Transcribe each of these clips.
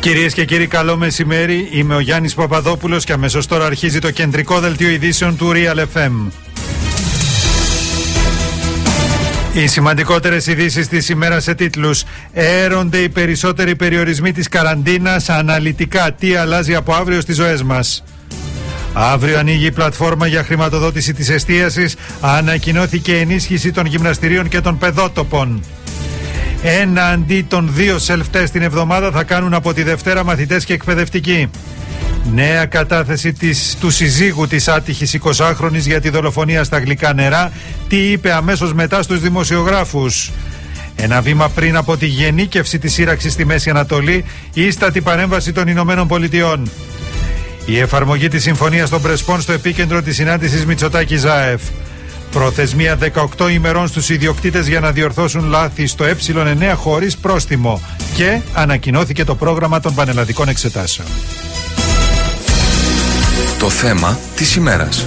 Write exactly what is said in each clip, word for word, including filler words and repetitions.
Κυρίες και κύριοι, καλό μεσημέρι. Είμαι ο Γιάννης Παπαδόπουλος και αμέσως τώρα αρχίζει το κεντρικό δελτίο ειδήσεων του Real εφ εμ. Οι σημαντικότερες ειδήσεις της ημέρας σε τίτλους: έρονται οι περισσότεροι περιορισμοί της καραντίνας, αναλυτικά τι αλλάζει από αύριο στις ζωές μας. Αύριο ανοίγει η πλατφόρμα για χρηματοδότηση της εστίασης, ανακοινώθηκε ενίσχυση των γυμναστηρίων και των παιδότοπων. Ένα αντί των δύο self-test την εβδομάδα θα κάνουν από τη Δευτέρα μαθητές και εκπαιδευτικοί. Νέα κατάθεση της, του συζύγου της άτυχης εικοσάχρονης για τη δολοφονία στα γλυκά νερά. Τι είπε αμέσως μετά στους δημοσιογράφους. Ένα βήμα πριν από τη γενίκευση της σύραξης στη Μέση Ανατολή, ίστατη παρέμβαση των Ηνωμένων Πολιτειών. Η εφαρμογή της συμφωνίας των Πρεσπών στο επίκεντρο της συνάντησης Μητσοτάκη-Ζάεφ. Προθεσμία δεκαοκτώ ημερών στους ιδιοκτήτες για να διορθώσουν λάθη στο ε εννέα χωρίς πρόστιμο. Και ανακοινώθηκε το πρόγραμμα των πανελλαδικών εξετάσεων. Το θέμα της ημέρας.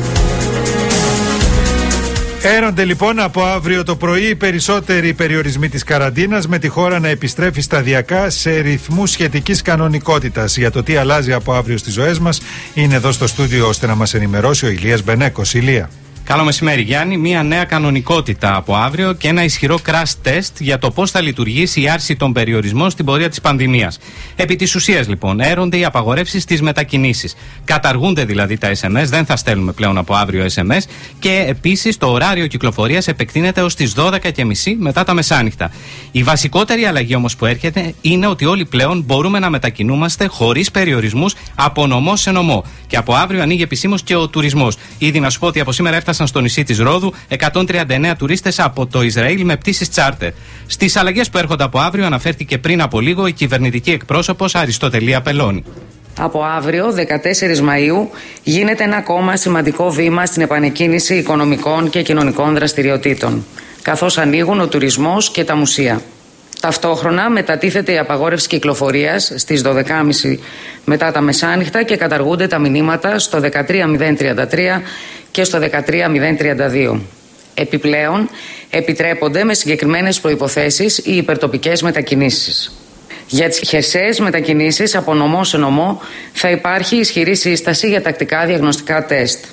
Έρονται λοιπόν από αύριο το πρωί οι περισσότεροι περιορισμοί της καραντίνας, με τη χώρα να επιστρέφει σταδιακά σε ρυθμούς σχετικής κανονικότητας. Για το τι αλλάζει από αύριο στις ζωές μας είναι εδώ στο στούντιο ώστε να μας ενημερώσει ο Ηλίας Μπενέκος. Ηλία. Καλό μεσημέρι, Γιάννη. Μία νέα κανονικότητα από αύριο και ένα ισχυρό crash test για το πώς θα λειτουργήσει η άρση των περιορισμών στην πορεία της πανδημίας. Επί της ουσίας, λοιπόν, έρονται οι απαγορεύσεις στις μετακινήσεις. Καταργούνται δηλαδή τα ες εμ ες, δεν θα στέλνουμε πλέον από αύριο ες εμ ες και επίσης το ωράριο κυκλοφορίας επεκτείνεται ως τις δώδεκα και μισή μετά τα μεσάνυχτα. Η βασικότερη αλλαγή όμως που έρχεται είναι ότι όλοι πλέον μπορούμε να μετακινούμαστε χωρίς περιορισμούς από νομό σε νομό. Και από αύριο ανοίγει επισήμως και ο τουρισμός. Ήδη να σου πω ότι από σήμερα έφτασαν στο νησί της Ρόδου εκατόν τριάντα εννέα τουρίστες από το Ισραήλ με πτήσεις τσάρτερ. Στις αλλαγές που έρχονται από αύριο αναφέρθηκε πριν από λίγο η κυβερνητική εκπρόσωπος Αριστοτελή Απελώνη. Από αύριο, δεκατέσσερις Μαΐου, γίνεται ένα ακόμα σημαντικό βήμα στην επανεκκίνηση οικονομικών και κοινωνικών δραστηριοτήτων, καθώς ανοίγουν ο τουρισμός και τα μουσεία. Ταυτόχρονα μετατίθεται η απαγόρευση κυκλοφορίας στις δώδεκα και μισή μετά τα μεσάνυχτα και καταργούνται τα μηνύματα στο δεκατρία μηδέν τριάντα τρία και στο δεκατρία μηδέν τριάντα δύο. Επιπλέον, επιτρέπονται με συγκεκριμένες προϋποθέσεις οι υπερτοπικές μετακινήσεις. Για τις χερσαίες μετακινήσεις από νομό σε νομό θα υπάρχει ισχυρή σύσταση για τακτικά διαγνωστικά τεστ.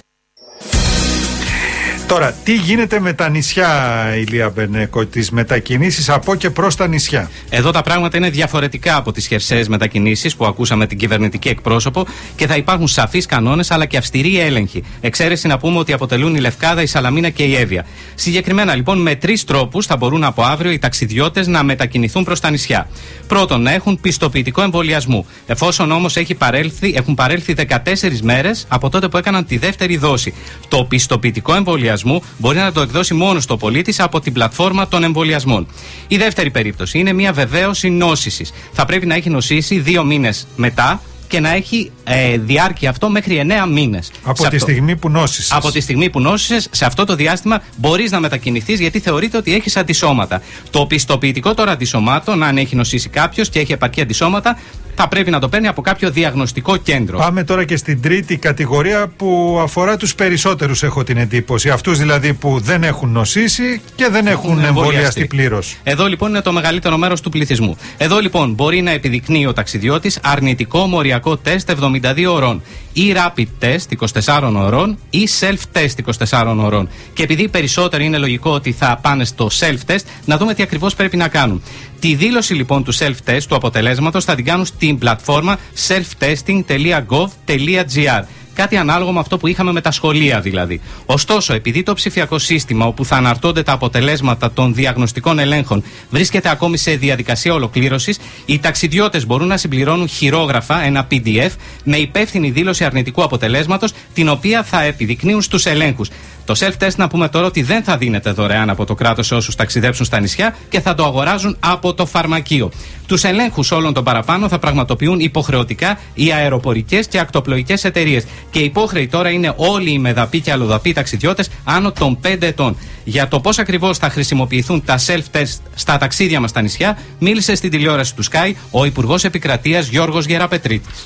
Τώρα, τι γίνεται με τα νησιά, Ηλία Μπενέκο, τις μετακινήσεις από και προς τα νησιά? Εδώ τα πράγματα είναι διαφορετικά από τις χερσαίες μετακινήσεις που ακούσαμε την κυβερνητική εκπρόσωπο και θα υπάρχουν σαφείς κανόνες αλλά και αυστηροί έλεγχοι. Εξαίρεση να πούμε ότι αποτελούν η Λευκάδα, η Σαλαμίνα και η Εύβοια. Συγκεκριμένα λοιπόν, με τρεις τρόπους θα μπορούν από αύριο οι ταξιδιώτες να μετακινηθούν προς τα νησιά. Πρώτον, να έχουν πιστοποιητικό εμβολιασμού. Εφόσον όμως έχει παρέλθει, έχουν παρέλθει δεκατέσσερις μέρες από τότε που έκαναν τη δεύτερη δόση. Το πιστοποιητικό εμβολιασμού μπορεί να το εκδώσει μόνο στο πολίτης από την πλατφόρμα των εμβολιασμών. Η δεύτερη περίπτωση είναι μια βεβαίωση νόσησης. Θα πρέπει να έχει νοσήσει δύο μήνες μετά και να έχει ε, διάρκεια αυτό μέχρι εννέα μήνες. Από τη αυτό. στιγμή που νόσησες. Από τη στιγμή που νόσησες, σε αυτό το διάστημα μπορείς να μετακινηθείς γιατί θεωρείται ότι έχεις αντισώματα. Το πιστοποιητικό τώρα αντισωμάτων, αν έχει νοσήσει κάποιος και έχει επαρκή αντισώματα, θα πρέπει να το παίρνει από κάποιο διαγνωστικό κέντρο. Πάμε τώρα και στην τρίτη κατηγορία που αφορά τους περισσότερους, έχω την εντύπωση. Αυτούς δηλαδή που δεν έχουν νοσήσει και δεν έχουν, έχουν εμβολιαστεί πλήρως. Εδώ λοιπόν είναι το μεγαλύτερο μέρος του πληθυσμού. Εδώ λοιπόν μπορεί να επιδεικνύει ο ταξιδιώτης αρνητικό μοριακό τεστ εβδομήντα δύο ωρών ή rapid test είκοσι τεσσάρων ωρών ή self-test είκοσι τεσσάρων ωρών. Και επειδή περισσότερο είναι λογικό ότι θα πάνε στο self-test, να δούμε τι ακριβώς πρέπει να κάνουν. Τη δήλωση λοιπόν του self-test, του αποτελέσματος, θα την κάνουν στην πλατφόρμα selftesting τελεία gov τελεία gr. Κάτι ανάλογο με αυτό που είχαμε με τα σχολεία δηλαδή. Ωστόσο, επειδή το ψηφιακό σύστημα όπου θα αναρτώνται τα αποτελέσματα των διαγνωστικών ελέγχων βρίσκεται ακόμη σε διαδικασία ολοκλήρωσης, οι ταξιδιώτες μπορούν να συμπληρώνουν χειρόγραφα, ένα πι ντι εφ, με υπεύθυνη δήλωση αρνητικού αποτελέσματος, την οποία θα επιδεικνύουν στους ελέγχους. Το self-test, να πούμε τώρα, ότι δεν θα δίνεται δωρεάν από το κράτος σε όσους ταξιδέψουν στα νησιά και θα το αγοράζουν από το φαρμακείο. Τους ελέγχους όλων των παραπάνω θα πραγματοποιούν υποχρεωτικά οι αεροπορικές και ακτοπλοϊκές εταιρείες. Και υπόχρεοι τώρα είναι όλοι οι μεδαποί και αλλοδαποί ταξιδιώτες άνω των πέντε ετών. Για το πώς ακριβώς θα χρησιμοποιηθούν τα self-test στα ταξίδια μας στα νησιά, μίλησε στην τηλεόραση του Sky ο Υπουργός Επικρατείας Γιώργος Γεραπετρίτης.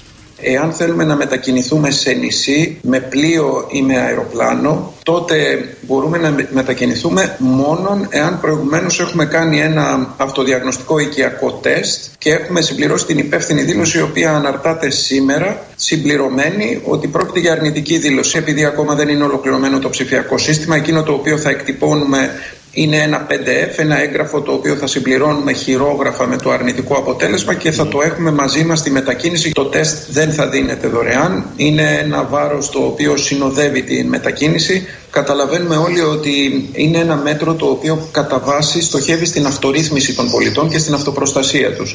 Εάν θέλουμε να μετακινηθούμε σε νησί με πλοίο ή με αεροπλάνο, τότε μπορούμε να μετακινηθούμε μόνον εάν προηγουμένως έχουμε κάνει ένα αυτοδιαγνωστικό οικιακό τεστ και έχουμε συμπληρώσει την υπεύθυνη δήλωση, η οποία αναρτάται σήμερα συμπληρωμένη ότι πρόκειται για αρνητική δήλωση. Επειδή ακόμα δεν είναι ολοκληρωμένο το ψηφιακό σύστημα, εκείνο το οποίο θα εκτυπώνουμε είναι ένα πι ντι εφ, ένα έγγραφο το οποίο θα συμπληρώνουμε χειρόγραφα με το αρνητικό αποτέλεσμα και θα το έχουμε μαζί μας στη μετακίνηση. Το τεστ δεν θα δίνεται δωρεάν, είναι ένα βάρος το οποίο συνοδεύει τη μετακίνηση. Καταλαβαίνουμε όλοι ότι είναι ένα μέτρο το οποίο κατά βάση στοχεύει στην αυτορύθμιση των πολιτών και στην αυτοπροστασία τους.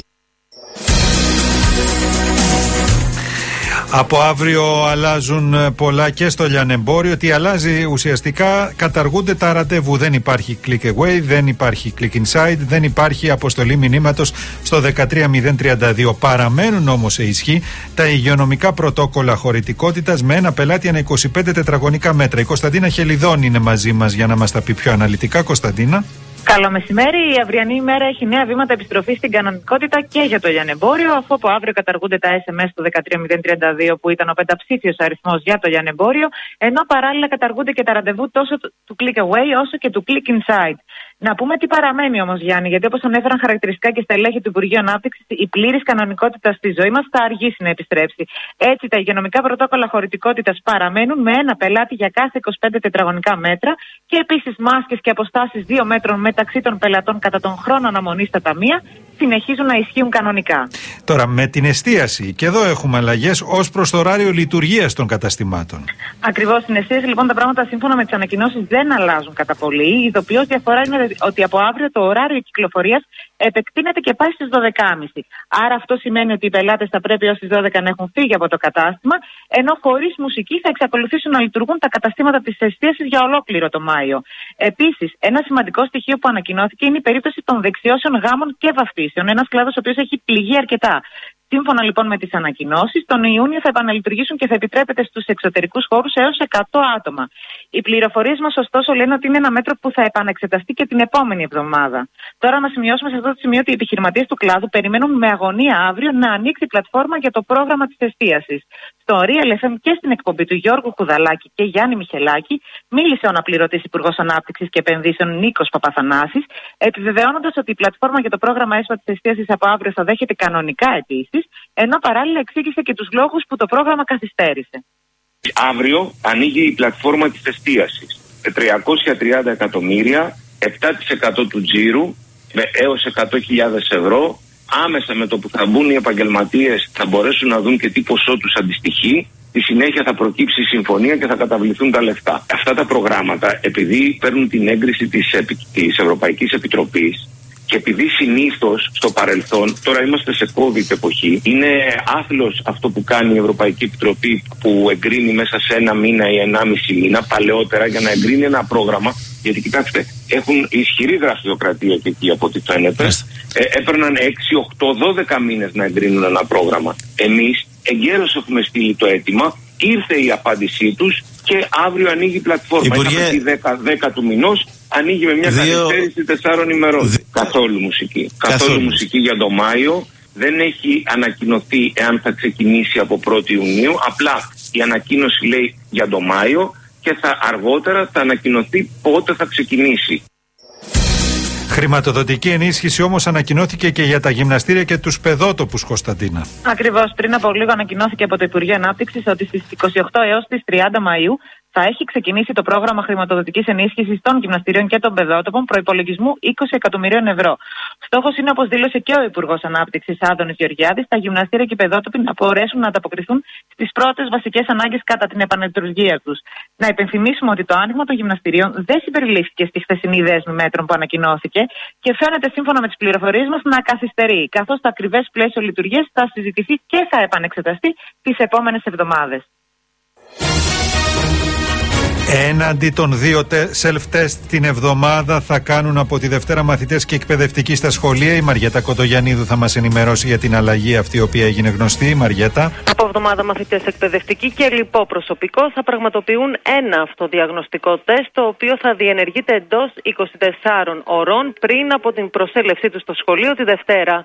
Από αύριο αλλάζουν πολλά και στο λιανεμπόριο. Τι αλλάζει ουσιαστικά? Καταργούνται τα ραντεβού. Δεν υπάρχει click away, δεν υπάρχει click inside, δεν υπάρχει αποστολή μηνύματος στο δεκατρία μηδέν τριάντα δύο. Παραμένουν όμως σε ισχύ τα υγειονομικά πρωτόκολλα χωρητικότητας με ένα πελάτη ανά είκοσι πέντε τετραγωνικά μέτρα. Η Κωνσταντίνα Χελιδών είναι μαζί μας για να μας τα πει πιο αναλυτικά. Κωνσταντίνα. Καλό μεσημέρι. Η αυριανή ημέρα έχει νέα βήματα επιστροφής στην κανονικότητα και για το λιανεμπόριο, αφού από αύριο καταργούνται τα ες εμ ες του δεκατρία μηδέν τριάντα δύο που ήταν ο πενταψήφιος αριθμός για το λιανεμπόριο, ενώ παράλληλα καταργούνται και τα ραντεβού τόσο του click away όσο και του click inside. Να πούμε τι παραμένει όμως, Γιάννη, γιατί όπως ανέφεραν χαρακτηριστικά και στελέχη του Υπουργείου Ανάπτυξης, η πλήρης κανονικότητα στη ζωή μας θα αργήσει να επιστρέψει. Έτσι, τα υγειονομικά πρωτόκολλα χωρητικότητας παραμένουν με ένα πελάτη για κάθε είκοσι πέντε τετραγωνικά μέτρα και επίσης μάσκες και αποστάσεις δύο μέτρων μεταξύ των πελατών κατά τον χρόνο αναμονής στα ταμεία συνεχίζουν να ισχύουν κανονικά. Τώρα, με την εστίαση, και εδώ έχουμε αλλαγές ως προς το ωράριο λειτουργίας των καταστημάτων. Ακριβώς, στην εστίαση λοιπόν τα πράγματα σύμφωνα με τις ανακοινώσεις δεν αλλάζουν κατά πολύ. Η ειδοποιώς διαφορά είναι ότι από αύριο το ωράριο κυκλοφορίας επεκτείνεται και πάει στις δώδεκα και μισή. Άρα αυτό σημαίνει ότι οι πελάτες θα πρέπει ως τις δώδεκα να έχουν φύγει από το κατάστημα, ενώ χωρίς μουσική θα εξακολουθήσουν να λειτουργούν τα καταστήματα της εστίασης για ολόκληρο το Μάιο. Επίσης, ένα σημαντικό στοιχείο που ανακοινώθηκε είναι η περίπτωση των δεξιώσεων γάμων και βαφτίσεων, ένας κλάδος ο οποίος έχει πληγεί αρκετά. Σύμφωνα λοιπόν με τις ανακοινώσεις, τον Ιούνιο θα επαναλειτουργήσουν και θα επιτρέπεται στους εξωτερικούς χώρους έως εκατό άτομα. Οι πληροφορίες μας, ωστόσο, λένε ότι είναι ένα μέτρο που θα επανεξεταστεί και την επόμενη εβδομάδα. Τώρα, να σημειώσουμε σε αυτό το σημείο ότι οι επιχειρηματίες του κλάδου περιμένουν με αγωνία αύριο να ανοίξει η πλατφόρμα για το πρόγραμμα της εστίασης. Στο Real εφ εμ και στην εκπομπή του Γιώργου Κουδαλάκη και Γιάννη Μιχελάκη, μίλησε ο αναπληρωτής Υπουργός Ανάπτυξης και Επενδύσεων Νίκος Παπαθανάσης, επιβεβαιώνοντας ότι η πλατφόρμα για το πρόγραμμα ΕΣΠΑ της εστίασης από αύριο θα δέχεται κανονικά αιτήσεις, ενώ παράλληλα εξήγησε και τους λόγους που το πρόγραμμα καθυστέρησε. Αύριο ανοίγει η πλατφόρμα της εστίασης με τριακόσια τριάντα εκατομμύρια, επτά τοις εκατό του τζίρου με έως εκατό χιλιάδες ευρώ. Άμεσα με το που θα μπουν οι επαγγελματίες θα μπορέσουν να δουν και τι ποσό τους αντιστοιχεί. Στη συνέχεια θα προκύψει η συμφωνία και θα καταβληθούν τα λεφτά. Αυτά τα προγράμματα, επειδή παίρνουν την έγκριση της, της Ευρωπαϊκής Επιτροπής και επειδή συνήθως στο παρελθόν, τώρα είμαστε σε COVID εποχή, είναι άθλος αυτό που κάνει η Ευρωπαϊκή Επιτροπή που εγκρίνει μέσα σε ένα μήνα ή ενάμιση μήνα παλαιότερα για να εγκρίνει ένα πρόγραμμα. Γιατί κοιτάξτε, έχουν ισχυρή γραφειοκρατία και εκεί από ό,τι φαίνεται. Ε, έπαιρναν έξι, οκτώ, δώδεκα μήνες να εγκρίνουν ένα πρόγραμμα. Εμείς εγκαίρως έχουμε στείλει το αίτημα, ήρθε η απάντησή τους και αύριο ανοίγει η πλατφόρμα. Υπουργέ... Είχαμε δέκα, δέκα του μηνός, ανοίγει με μια Δύο... καθυστέρηση τεσσάρων ημερών. Δι... Καθόλου μουσική. Καθόλου, Καθόλου μουσική για το Μάιο. Δεν έχει ανακοινωθεί εάν θα ξεκινήσει από πρώτη Ιουνίου. Απλά η ανακοίνωση λέει για το Μάιο και θα αργότερα θα ανακοινωθεί πότε θα ξεκινήσει. Χρηματοδοτική ενίσχυση όμως ανακοινώθηκε και για τα γυμναστήρια και τους παιδότοπους, Κωνσταντίνα. Ακριβώς. Πριν από λίγο ανακοινώθηκε από το Υπουργείο Ανάπτυξης ότι στις είκοσι οκτώ έως τις τριάντα Μαΐου θα έχει ξεκινήσει το πρόγραμμα χρηματοδοτικής ενίσχυσης των γυμναστηρίων και των παιδότοπων προϋπολογισμού είκοσι εκατομμυρίων ευρώ. Στόχος είναι, όπως δήλωσε και ο Υπουργός Ανάπτυξης Άδωνης Γεωργιάδης, τα γυμναστήρια και οι παιδότοποι να μπορέσουν να ανταποκριθούν στις πρώτες βασικές ανάγκες κατά την επανελειτουργία τους. Να υπενθυμίσουμε ότι το άνοιγμα των γυμναστηρίων δεν συμπεριλήφθηκε στη χθεσινή δέσμη μέτρων που ανακοινώθηκε και φαίνεται σύμφωνα με τις πληροφορίες μας να καθυστερεί, καθώς το ακριβές πλαίσιο λειτουργίας θα συζητηθεί και θα επανεξεταστεί τις επόμενες εβδομάδες. Έναντι των δύο self-test την εβδομάδα θα κάνουν από τη Δευτέρα μαθητές και εκπαιδευτικοί στα σχολεία. Η Μαριέτα Κοτογιαννίδου θα μας ενημερώσει για την αλλαγή αυτή η οποία έγινε γνωστή. Μαριέτα. Από εβδομάδα μαθητές εκπαιδευτικοί και λοιπό προσωπικό θα πραγματοποιούν ένα αυτοδιαγνωστικό τεστ, το οποίο θα διενεργείται εντός είκοσι τεσσάρων ωρών πριν από την προσέλευσή του στο σχολείο τη Δευτέρα.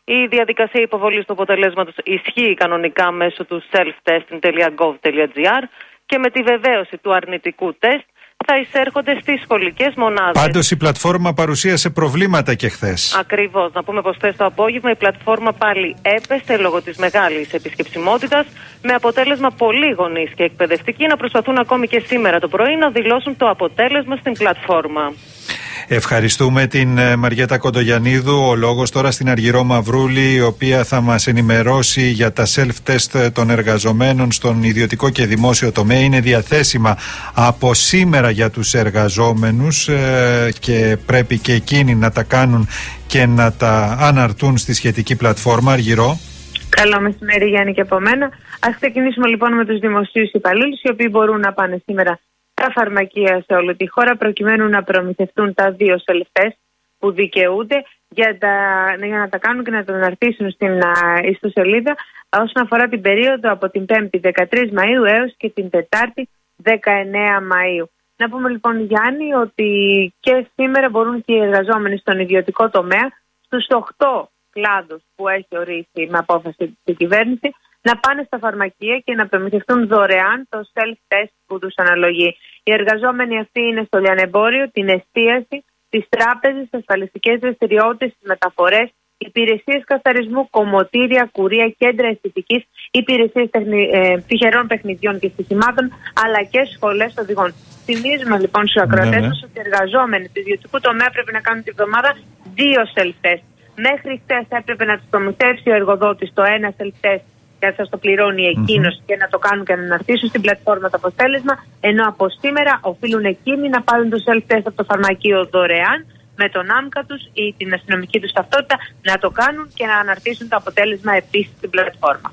Η διαδικασία υποβολής του αποτελέσματος ισχύει κανονικά μέσω του self testing τελεία gov τελεία gr και με τη βεβαίωση του αρνητικού τεστ θα εισέρχονται στις σχολικές μονάδες. Πάντως η πλατφόρμα παρουσίασε προβλήματα και χθες. Ακριβώς. Να πούμε πως χθες το απόγευμα η πλατφόρμα πάλι έπεσε λόγω της μεγάλης επισκεψιμότητας, με αποτέλεσμα πολλοί γονείς και εκπαιδευτικοί να προσπαθούν ακόμη και σήμερα το πρωί να δηλώσουν το αποτέλεσμα στην πλατφόρμα. Ευχαριστούμε την Μαριέτα Κοντογιαννίδου. Ο λόγος τώρα στην Αργυρό Μαυρούλη, η οποία θα μας ενημερώσει για τα self-test των εργαζομένων στον ιδιωτικό και δημόσιο τομέα. Είναι διαθέσιμα από σήμερα για τους εργαζόμενους και πρέπει και εκείνοι να τα κάνουν και να τα αναρτούν στη σχετική πλατφόρμα. Αργυρό. Καλό μεσημέρι, Γιάννη, και από μένα. Ας ξεκινήσουμε λοιπόν με τους δημοσίους υπαλλήλους, οι οποίοι μπορούν να πάνε σήμερα τα φαρμακεία σε όλη τη χώρα προκειμένου να προμηθευτούν τα δύο self-test που δικαιούνται για, τα, για να τα κάνουν και να τα αναρτήσουν στην ιστοσελίδα όσον αφορά την περίοδο από την πέμπτη δεκατρείς Μαΐου έως και την Τετάρτη δεκαεννέα Μαΐου. Να πούμε λοιπόν, Γιάννη, ότι και σήμερα μπορούν και οι εργαζόμενοι στον ιδιωτικό τομέα στους οκτώ κλάδους που έχει ορίσει με απόφαση τη κυβέρνηση να πάνε στα φαρμακεία και να προμηθευτούν δωρεάν το self-test που τους αναλογεί. Οι εργαζόμενοι αυτοί είναι στο λιανεμπόριο, την εστίαση, τις τράπεζες, τις ασφαλιστικές δραστηριότητες, τις μεταφορές, υπηρεσίες καθαρισμού, κομμωτήρια, κουρία, κέντρα αισθητικής, υπηρεσίες τεχνη, ε, τυχερών παιχνιδιών και στοιχημάτων, αλλά και σχολές οδηγών. Θυμίζουμε λοιπόν στους ακροατές μας ότι οι εργαζόμενοι του ιδιωτικού τομέα πρέπει να κάνουν τη βδομάδα δύο self-test. Μέχρι χθες έπρεπε να τους προμηθεύσει ο εργοδότης το ένα self-test και θα το πληρώνει εκείνος mm-hmm. και να το κάνουν και να αναρτήσουν στην πλατφόρμα το αποτέλεσμα, ενώ από σήμερα οφείλουν εκείνοι να πάρουν το self-test από το φαρμακείο δωρεάν με τον άμκα τους ή την αστυνομική τους ταυτότητα, να το κάνουν και να αναρτήσουν το αποτέλεσμα επίσης στην πλατφόρμα.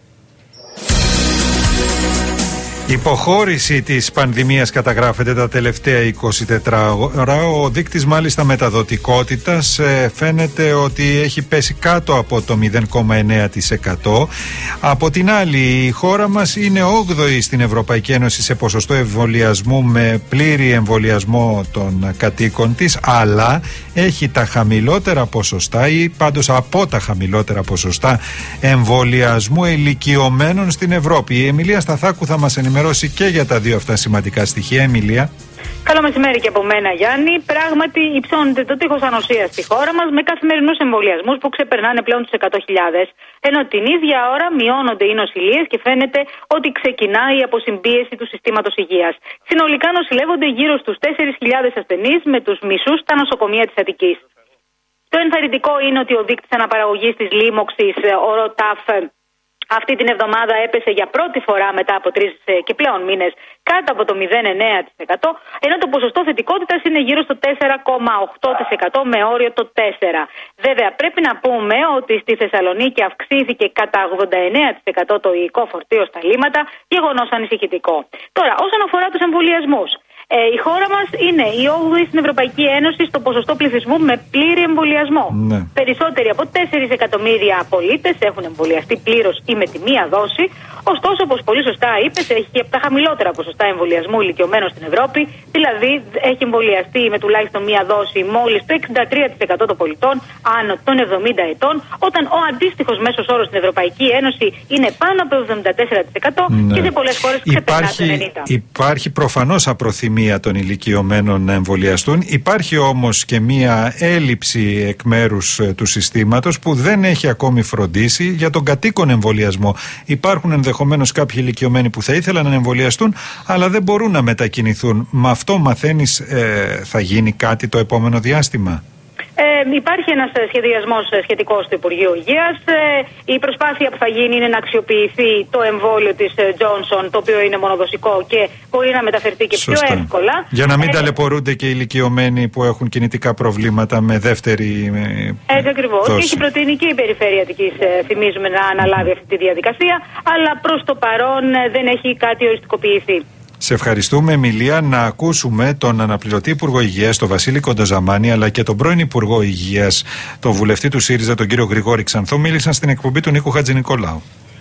Υποχώρηση της πανδημίας καταγράφεται τα τελευταία είκοσι τέσσερις ώρα. Ο δείκτης μάλιστα μεταδοτικότητας ε, φαίνεται ότι έχει πέσει κάτω από το μηδέν κόμμα εννέα τοις εκατό. Από την άλλη, η χώρα μας είναι όγδοη στην Ευρωπαϊκή Ένωση σε ποσοστό εμβολιασμού, με πλήρη εμβολιασμό των κατοίκων της, αλλά έχει τα χαμηλότερα ποσοστά ή πάντως από τα χαμηλότερα ποσοστά εμβολιασμού ηλικιωμένων στην Ευρώπη. Η Εμιλία Σταθάκου θα μας ενημερώσει και για τα δύο αυτά σημαντικά στοιχεία. Εμιλία. Καλό μεσημέρι και από μένα, Γιάννη. Πράγματι, υψώνεται το τείχος ανοσίας στη χώρα μας με καθημερινούς εμβολιασμούς που ξεπερνάνε πλέον τους εκατό χιλιάδες. Ενώ την ίδια ώρα μειώνονται οι νοσηλίες και φαίνεται ότι ξεκινάει η αποσυμπίεση του συστήματος υγείας. Συνολικά νοσηλεύονται γύρω στους τέσσερις χιλιάδες ασθενείς, με τους μισούς στα νοσοκομεία της Αττικής. Το ενθαρρυντικό είναι ότι ο δείκτης αναπαραγωγής της λίμωξης, ο ΡΟΤΑΦ, αυτή την εβδομάδα έπεσε για πρώτη φορά μετά από τρεις και πλέον μήνες κάτω από το μηδέν κόμμα εννέα τοις εκατό, ενώ το ποσοστό θετικότητας είναι γύρω στο τέσσερα κόμμα οκτώ τοις εκατό με όριο το τέσσερα. Βέβαια, πρέπει να πούμε ότι στη Θεσσαλονίκη αυξήθηκε κατά ογδόντα εννέα τοις εκατό το υλικό φορτίο στα λίμματα, γεγονός ανησυχητικό. Τώρα, όσον αφορά τους εμβολιασμούς. Ε, η χώρα μας είναι η όγδοη στην Ευρωπαϊκή Ένωση στο ποσοστό πληθυσμού με πλήρη εμβολιασμό. Ναι. Περισσότεροι από τέσσερα εκατομμύρια πολίτες έχουν εμβολιαστεί πλήρως ή με τη μία δόση. Ωστόσο, όπως πολύ σωστά είπες, έχει και από τα χαμηλότερα ποσοστά εμβολιασμού ηλικιωμένων στην Ευρώπη. Δηλαδή, έχει εμβολιαστεί με τουλάχιστον μία δόση μόλις το εξήντα τρία τοις εκατό των πολιτών άνω των εβδομήντα ετών, όταν ο αντίστοιχος μέσος όρος στην Ευρωπαϊκή Ένωση είναι πάνω από το εβδομήντα τέσσερα τοις εκατό ναι. και σε πολλές χώρες ξεπερνά το ενενήντα τοις εκατό. Υπάρχει προφανώς απροθυμία των ηλικιωμένων να εμβολιαστούν. Υπάρχει όμως και μία έλλειψη εκ μέρους του συστήματος που δεν έχει ακόμη φροντίσει για τον κατοίκον εμβολιασμό. Υπάρχουν ενδεχομένως κάποιοι ηλικιωμένοι που θα ήθελαν να εμβολιαστούν, αλλά δεν μπορούν να μετακινηθούν. Με αυτό μαθαίνεις ε, θα γίνει κάτι το επόμενο διάστημα? Ε, υπάρχει ένας σχεδιασμός σχετικός του Υπουργείου Υγείας. Ε, η προσπάθεια που θα γίνει είναι να αξιοποιηθεί το εμβόλιο της Johnson, το οποίο είναι μονοδοσικό και μπορεί να μεταφερθεί και Σωστά. πιο εύκολα. Για να μην ε, ταλαιπωρούνται και οι ηλικιωμένοι που έχουν κινητικά προβλήματα με δεύτερη ε, Έτσι ακριβώς. Και έχει προτείνει και η Περιφέρεια Αττικής, ε, θυμίζουμε, να αναλάβει αυτή τη διαδικασία, αλλά προς το παρόν ε, δεν έχει κάτι οριστικοποιηθεί. Σε ευχαριστούμε, Εμιλία. Να ακούσουμε τον αναπληρωτή Υπουργό Υγείας, τον Βασίλη Κοντοζαμάνη, αλλά και τον πρώην Υπουργό Υγείας, τον βουλευτή του ΣΥΡΙΖΑ, τον κύριο Γρηγόρη Ξανθό. Μίλησαν στην εκπομπή του Νίκου Χατζηνικολάου.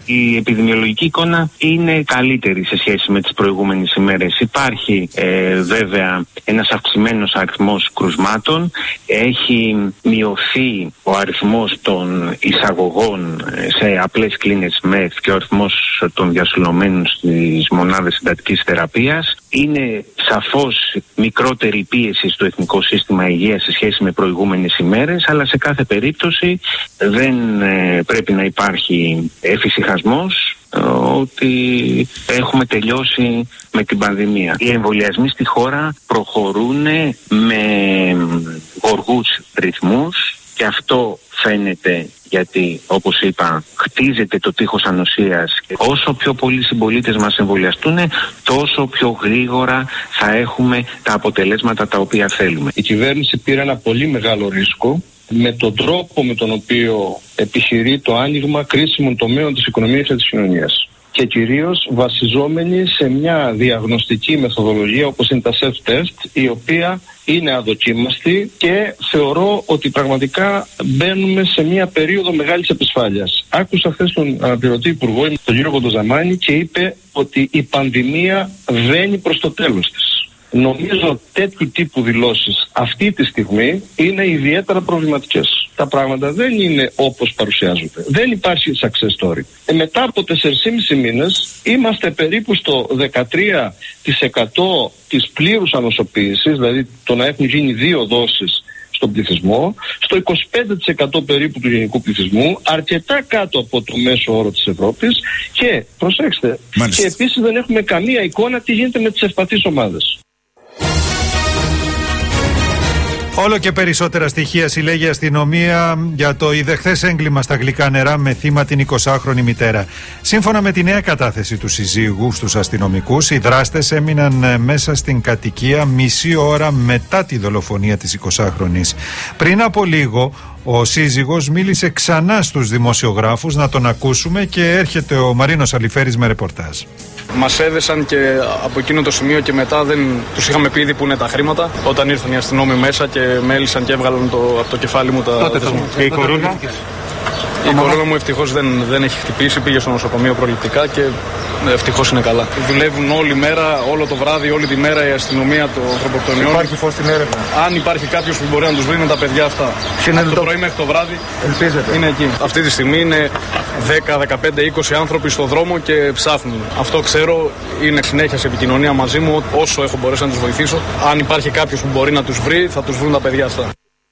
Η επιδημιολογική εικόνα είναι καλύτερη σε σχέση με τις προηγούμενες ημέρες. Υπάρχει ε, βέβαια ένας αυξημένος αριθμός κρουσμάτων. Έχει μειωθεί ο αριθμός των εισαγωγών σε απλές κλίνες μεθ και ο αριθμός των διασωλωμένων στις μονάδες εντατικής θεραπείας. Είναι σαφώς μικρότερη πίεση στο Εθνικό Σύστημα Υγείας σε σχέση με προηγούμενες ημέρες, αλλά σε κάθε περίπτωση δεν ε, πρέπει να υπάρχει εφησυχασμός ότι έχουμε τελειώσει με την πανδημία. Οι εμβολιασμοί στη χώρα προχωρούν με γοργούς ρυθμούς και αυτό φαίνεται γιατί, όπως είπα, χτίζεται το τείχος ανοσίας. Όσο πιο πολλοί συμπολίτες μας εμβολιαστούν, τόσο πιο γρήγορα θα έχουμε τα αποτελέσματα τα οποία θέλουμε. Η κυβέρνηση πήρε ένα πολύ μεγάλο ρίσκο με τον τρόπο με τον οποίο επιχειρεί το άνοιγμα κρίσιμων τομέων της οικονομίας και της κοινωνίας. Και κυρίως βασιζόμενοι σε μια διαγνωστική μεθοδολογία όπως είναι τα self-test, η οποία είναι αδοκίμαστη και θεωρώ ότι πραγματικά μπαίνουμε σε μια περίοδο μεγάλης επισφάλειας. Άκουσα χθες τον αναπληρωτή υπουργό, τον κύριο Κοντοζαμάνη, και είπε ότι η πανδημία βαίνει προς το τέλος της. Νομίζω τέτοιου τύπου δηλώσεις αυτή τη στιγμή είναι ιδιαίτερα προβληματικές. Τα πράγματα δεν είναι όπως παρουσιάζονται. Δεν υπάρχει success story. Ε, μετά από τέσσερις και μισό μήνες είμαστε περίπου στο δεκατρία τοις εκατό της πλήρους ανοσοποίησης, δηλαδή το να έχουν γίνει δύο δόσεις στον πληθυσμό, στο είκοσι πέντε τοις εκατό περίπου του γενικού πληθυσμού, αρκετά κάτω από το μέσο όρο της Ευρώπης και, προσέξτε, Μάλιστα. και επίσης δεν έχουμε καμία εικόνα τι γίνεται με τις ευπαθείς ομάδες. Όλο και περισσότερα στοιχεία συλλέγει η αστυνομία για το ιδεχθές έγκλημα στα γλυκά νερά με θύμα την εικοσάχρονη μητέρα. Σύμφωνα με τη νέα κατάθεση του συζύγου στους αστυνομικούς, οι δράστες έμειναν μέσα στην κατοικία μισή ώρα μετά τη δολοφονία της εικοσάχρονης. Πριν από λίγο, ο σύζυγος μίλησε ξανά στους δημοσιογράφους, να τον ακούσουμε, και έρχεται ο Μαρίνος Αλιφέρης με ρεπορτάζ. Μας έδεσαν και από εκείνο το σημείο και μετά δεν τους είχαμε πει ήδη που είναι τα χρήματα. Όταν ήρθαν οι αστυνόμοι μέσα και με έλυσαν και έβγαλαν το, από το κεφάλι μου τα δεσμά. Και η κορώνα? Η κορώνα μου ευτυχώς δεν, δεν έχει χτυπήσει, πήγε στο νοσοκομείο προληπτικά και ευτυχώς είναι καλά. Δουλεύουν όλη μέρα, όλο το βράδυ, όλη τη μέρα η αστυνομία των ανθρωποκτονιών. Υπάρχει φως στην έρευνα? Αν υπάρχει κάποιος που μπορεί να τους βρει, είναι τα παιδιά αυτά. Από το πρωί μέχρι το βράδυ ελπίζετε. Είναι εκεί. Αυτή τη στιγμή είναι δέκα, δεκαπέντε, είκοσι άνθρωποι στο δρόμο και ψάχνουν. Αυτό ξέρω, είναι συνέχεια σε επικοινωνία μαζί μου, όσο έχω μπορέσει να τους βοηθήσω. Αν υπάρχει κάποιος που μπορεί να τους βρει, θα τους βρουν τα παιδιά αυτά.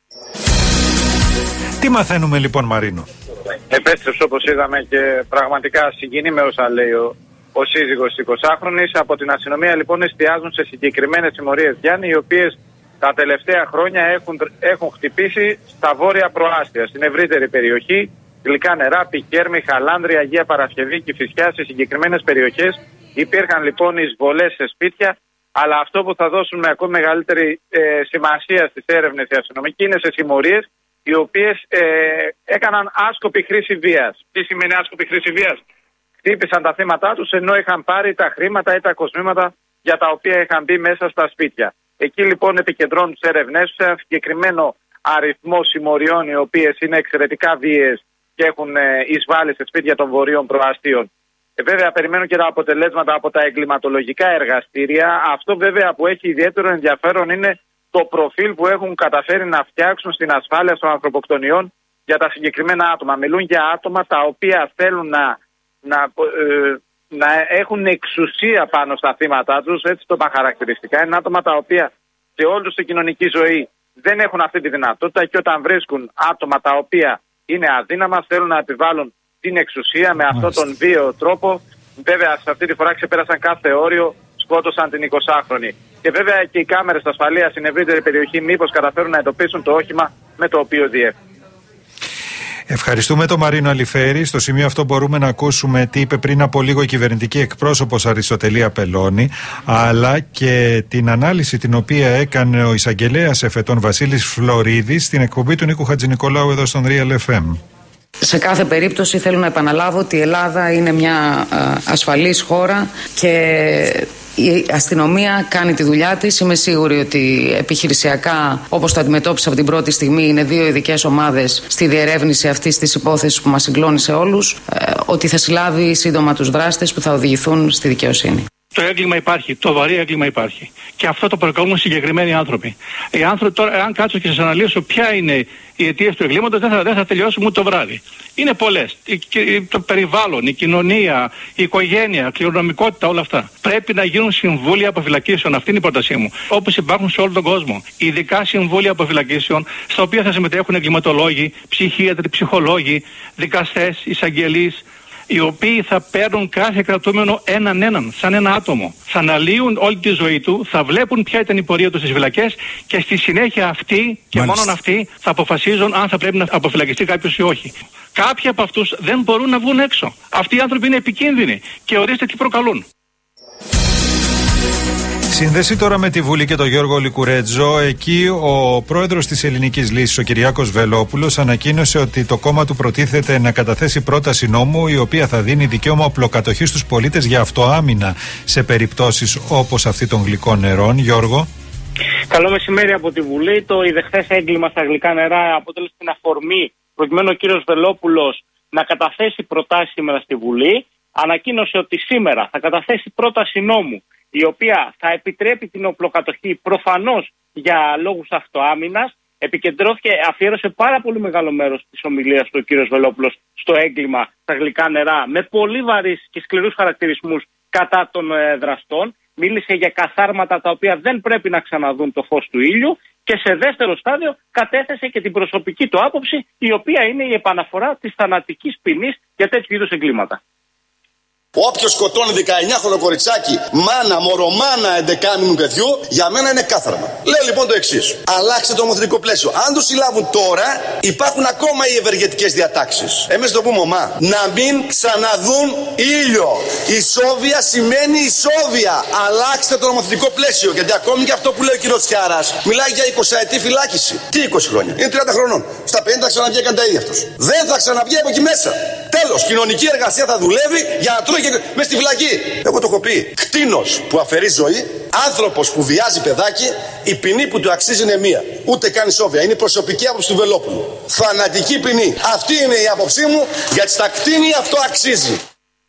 Τι μαθαίνουμε λοιπόν, Μαρίνο? Επέστρεψε, όπως είδαμε, και πραγματικά συγκινεί με όσα λέει ο, ο σύζυγος της εικοσάχρονης. Από την αστυνομία λοιπόν εστιάζουν σε συγκεκριμένες συμμορίες, Γιάννη, οι οποίες τα τελευταία χρόνια έχουν, έχουν χτυπήσει στα βόρεια προάστια, στην ευρύτερη περιοχή, γλυκά νερά, Πικέρμη, Χαλάνδρια, Αγία Παρασκευή, Κηφισιά. Σε συγκεκριμένες περιοχές υπήρχαν λοιπόν εισβολές σε σπίτια, αλλά αυτό που θα δώσουν με ακόμη μεγαλύτερη ε, σημασία στις έρευνες οι αστυνομικοί είναι σε συμμορίες οι οποίες ε, έκαναν άσκοπη χρήση βίας. Τι σημαίνει άσκοπη χρήση βίας? Χτύπησαν τα θύματα τους ενώ είχαν πάρει τα χρήματα ή τα κοσμήματα για τα οποία είχαν μπει μέσα στα σπίτια. Εκεί λοιπόν επικεντρώνουν τις έρευνές τους σε ένα συγκεκριμένο αριθμό συμμοριών, οι οποίες είναι εξαιρετικά βίαιες και έχουν ε, εισβάλει σε σπίτια των βορείων προαστίων. Ε, βέβαια, περιμένουν και τα αποτελέσματα από τα εγκληματολογικά εργαστήρια. Αυτό βέβαια που έχει ιδιαίτερο ενδιαφέρον είναι το προφίλ που έχουν καταφέρει να φτιάξουν στην ασφάλεια των ανθρωποκτονιών για τα συγκεκριμένα άτομα. Μιλούν για άτομα τα οποία θέλουν να, να, ε, να έχουν εξουσία πάνω στα θύματα τους, έτσι το είπα χαρακτηριστικά. Είναι άτομα τα οποία σε όλη τους την κοινωνική ζωή δεν έχουν αυτή τη δυνατότητα και όταν βρίσκουν άτομα τα οποία είναι αδύναμα θέλουν να επιβάλλουν την εξουσία με αυτόν τον βίαιο τρόπο. Βέβαια, σε αυτή τη φορά ξεπέρασαν κάθε όριο, σκότωσαν την εικοσάχρονη. Και βέβαια και οι κάμερες ασφαλείας στην ευρύτερη περιοχή μήπως καταφέρουν να εντοπίσουν το όχημα με το οποίο διέφυγε. Ευχαριστούμε τον Μαρίνο Αλιφέρη. Στο σημείο αυτό μπορούμε να ακούσουμε τι είπε πριν από λίγο η κυβερνητική εκπρόσωπος Αριστοτελή Απελώνη, αλλά και την ανάλυση την οποία έκανε ο εισαγγελέας εφετών Βασίλης Φλωρίδης στην εκπομπή του Νίκου Χατζηνικολάου εδώ στον Real εφ εμ. Σε κάθε περίπτωση θέλω να επαναλάβω ότι η Ελλάδα είναι μια ασφαλής χώρα και Η αστυνομία κάνει τη δουλειά της. Είμαι σίγουρη ότι επιχειρησιακά, όπως το αντιμετώπισα από την πρώτη στιγμή, είναι δύο ειδικές ομάδες στη διερεύνηση αυτής της υπόθεσης που μας συγκλώνησε όλους, ότι θα συλλάβει σύντομα τους δράστες που θα οδηγηθούν στη δικαιοσύνη. Το έγκλημα υπάρχει, το βαρύ έγκλημα υπάρχει. Και αυτό το προκαλούν συγκεκριμένοι άνθρωποι. Οι άνθρωποι τώρα, αν κάτσω και σας αναλύσω ποια είναι η αιτία του εγκλήματος, δεν θα, δεν θα τελειώσουμε ούτε το βράδυ. Είναι πολλές. Το περιβάλλον, η κοινωνία, η οικογένεια, η κληρονομικότητα, όλα αυτά. Πρέπει να γίνουν συμβούλια αποφυλακίσεων. Αυτή είναι η πρότασή μου. Όπως υπάρχουν σε όλο τον κόσμο. Ειδικά συμβούλια αποφυλακίσεων, στα οποία θα συμμετέχουν εγκληματολόγοι, ψυχίατροι, ψυχολόγοι, δικαστές, εισαγγελείς, οι οποίοι θα παίρνουν κάθε κρατούμενο έναν έναν, σαν ένα άτομο. Θα αναλύουν όλη τη ζωή του, θα βλέπουν ποια ήταν η πορεία του στις φυλακές και στη συνέχεια αυτοί και Μάλιστα. μόνον αυτοί θα αποφασίζουν αν θα πρέπει να αποφυλακιστεί κάποιος ή όχι. Κάποιοι από αυτούς δεν μπορούν να βγουν έξω. Αυτοί οι άνθρωποι είναι επικίνδυνοι και ορίστε τι προκαλούν. Σύνδεση τώρα με τη Βουλή και τον Γιώργο Λικουρέτζο. Εκεί ο πρόεδρος της Ελληνικής Λύσης, ο Κυριάκος Βελόπουλος, ανακοίνωσε ότι το κόμμα του προτίθεται να καταθέσει πρόταση νόμου η οποία θα δίνει δικαίωμα οπλοκατοχής στους πολίτες για αυτοάμυνα σε περιπτώσεις όπως αυτή των γλυκών νερών. Γιώργο. Καλό μεσημέρι από τη Βουλή. Το ιδεχθές έγκλημα στα γλυκά νερά αποτέλεσε την αφορμή προκειμένου ο κύριος Βελόπουλος να καταθέσει προτάσεις σήμερα στη Βουλή. Ανακοίνωσε ότι σήμερα θα καταθέσει πρόταση νόμου η οποία θα επιτρέπει την οπλοκατοχή προφανώς για λόγους αυτοάμυνας. Επικεντρώθηκε, αφιέρωσε πάρα πολύ μεγάλο μέρος της ομιλίας του ο κύριος Βελόπουλος στο έγκλημα στα γλυκά νερά με πολύ βαρύς και σκληρούς χαρακτηρισμούς κατά των ε, δραστών. Μίλησε για καθάρματα τα οποία δεν πρέπει να ξαναδούν το φως του ήλιου και σε δεύτερο στάδιο κατέθεσε και την προσωπική του άποψη, η οποία είναι η επαναφορά της θανατικής ποινής για τέτοιου είδους εγκλήματα. Όποιος σκοτώνει δεκαεννιάχρονο κοριτσάκι, μάνα, μωρομάνα εντεκάμινου παιδιού, για μένα είναι κάθαρμα. Λέει λοιπόν το εξής: αλλάξτε το νομοθετικό πλαίσιο. Αν το συλλάβουν τώρα, υπάρχουν ακόμα οι ευεργετικές διατάξεις. Εμείς το πούμε ομά. Να μην ξαναδούν ήλιο. Ισόβια σημαίνει ισόβια. Αλλάξτε το νομοθετικό πλαίσιο. Γιατί ακόμη και αυτό που λέει ο κύριος Τσιάρας μιλάει για εικοσαετή φυλάκιση. Τι είκοσι χρόνια? Είναι τριάντα χρονών. Στα πενήντα θα ξαναβγεί έκανε τα ίδια αυτός. Δεν θα ξαναβγεί από εκεί μέσα. Τέλος. Κοινωνική εργασία θα δουλεύει για να τρώει μες στη φυλακή. Εγώ το έχω πει. Κτήνος που αφαιρεί ζωή, άνθρωπος που βιάζει παιδάκι, η ποινή που του αξίζει είναι μία. Ούτε καν ισόβια. Είναι η προσωπική άποψη του Βελόπουλου. Θανατική ποινή. Αυτή είναι η άποψή μου, γιατί στα κτίνη αυτό αξίζει.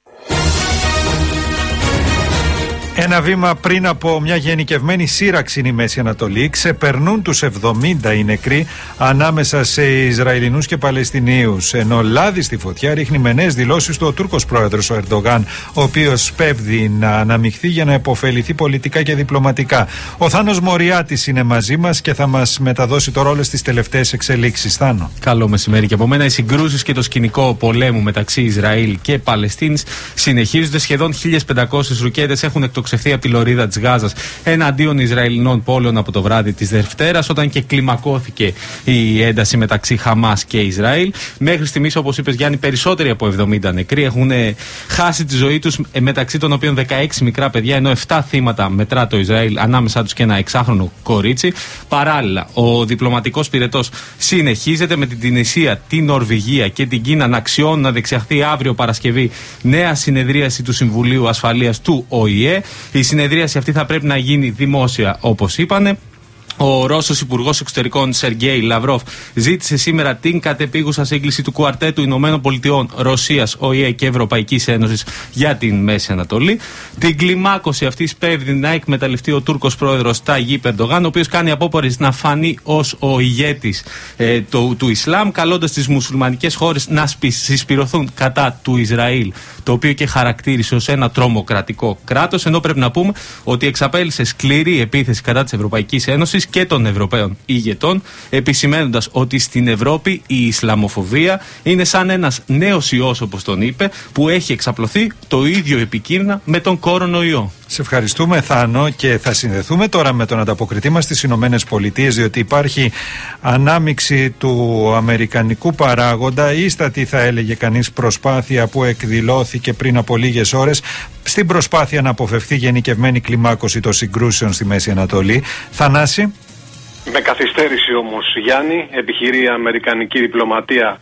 Ένα βήμα πριν από μια γενικευμένη σύραξη είναι η Μέση Ανατολή. Ξεπερνούν τους εβδομήντα οι νεκροί ανάμεσα σε Ισραηλινούς και Παλαιστινίους. Ενώ λάδι στη φωτιά ρίχνει με νέες δηλώσεις του ο Τούρκος πρόεδρος ο Ερντογάν, ο οποίος πέφτει να αναμειχθεί για να επωφεληθεί πολιτικά και διπλωματικά. Ο Θάνος Μοριάτης είναι μαζί μας και θα μας μεταδώσει τώρα όλες τις τελευταίες εξελίξεις. Θάνο. Καλό μεσημέρι και από μένα. Οι συγκρούσεις και το σκηνικό πολέμου μεταξύ Ισραήλ και Παλαιστίνης συνεχίζονται. Σχεδόν χίλιες πεντακόσιες ρουκέτες έχουν εκτοξευθεί από τη λωρίδα της Γάζας εναντίον Ισραηλινών πόλεων από το βράδυ της Δευτέρας, όταν και κλιμακώθηκε η ένταση μεταξύ Χαμάς και Ισραήλ. Μέχρι στιγμής, όπως είπες Γιάννη, περισσότεροι από εβδομήντα νεκροί έχουν χάσει τη ζωή τους, μεταξύ των οποίων δεκαέξι μικρά παιδιά, ενώ επτά θύματα μετρά το Ισραήλ, ανάμεσά τους και ένα εξάχρονο κορίτσι. Παράλληλα, ο διπλωματικός πυρετός συνεχίζεται, με την Τινησία, την Νορβηγία και την Κίνα να αξιώνουν να διεξαχθεί αύριο Παρασκευή νέα συνεδρίαση του Συμβουλίου Ασφαλείας του Ο Η Ε. Η συνεδρίαση αυτή θα πρέπει να γίνει δημόσια, όπως είπανε. Ο Ρώσος Υπουργός Εξωτερικών Σεργέη Λαυρόφ ζήτησε σήμερα την κατεπίγουσα σύγκληση του κουαρτέτου Ηνωμένων Πολιτειών, Ρωσίας, Ο Η Ε και Ευρωπαϊκής Ένωσης για την Μέση Ανατολή. Την κλιμάκωση αυτή σπέβδει να εκμεταλλευτεί ο Τούρκος πρόεδρος Ταγίπ Ερντογάν, ο οποίος κάνει απόπειρες να φανεί ως ο ηγέτης ε, του, του Ισλάμ, καλώντας τις μουσουλμανικές χώρες να συσπηρωθούν κατά του Ισραήλ, το οποίο και χαρακτήρισε ως ένα τρομοκρατικό κράτος. Ενώ πρέπει να πούμε ότι εξαπέλυσε σκληρή επίθεση κατά της Ευρωπαϊκής Ένωσης και των Ευρωπαίων ηγετών, επισημαίνοντας ότι στην Ευρώπη η Ισλαμοφοβία είναι σαν ένας νέος ιός, όπως τον είπε, που έχει εξαπλωθεί το ίδιο επικίνδυνα με τον κορονοϊό. Σε ευχαριστούμε, Θάνο, και θα συνδεθούμε τώρα με τον ανταποκριτή μας στις Ηνωμένες Πολιτείες, διότι υπάρχει ανάμειξη του αμερικανικού παράγοντα, ίστατη θα έλεγε κανείς προσπάθεια που εκδηλώθηκε πριν από λίγες ώρες στην προσπάθεια να αποφευθεί γενικευμένη κλιμάκωση των συγκρούσεων στη Μέση Ανατολή. Θανάση. Με καθυστέρηση όμως, Γιάννη, επιχειρεί η αμερικανική διπλωματία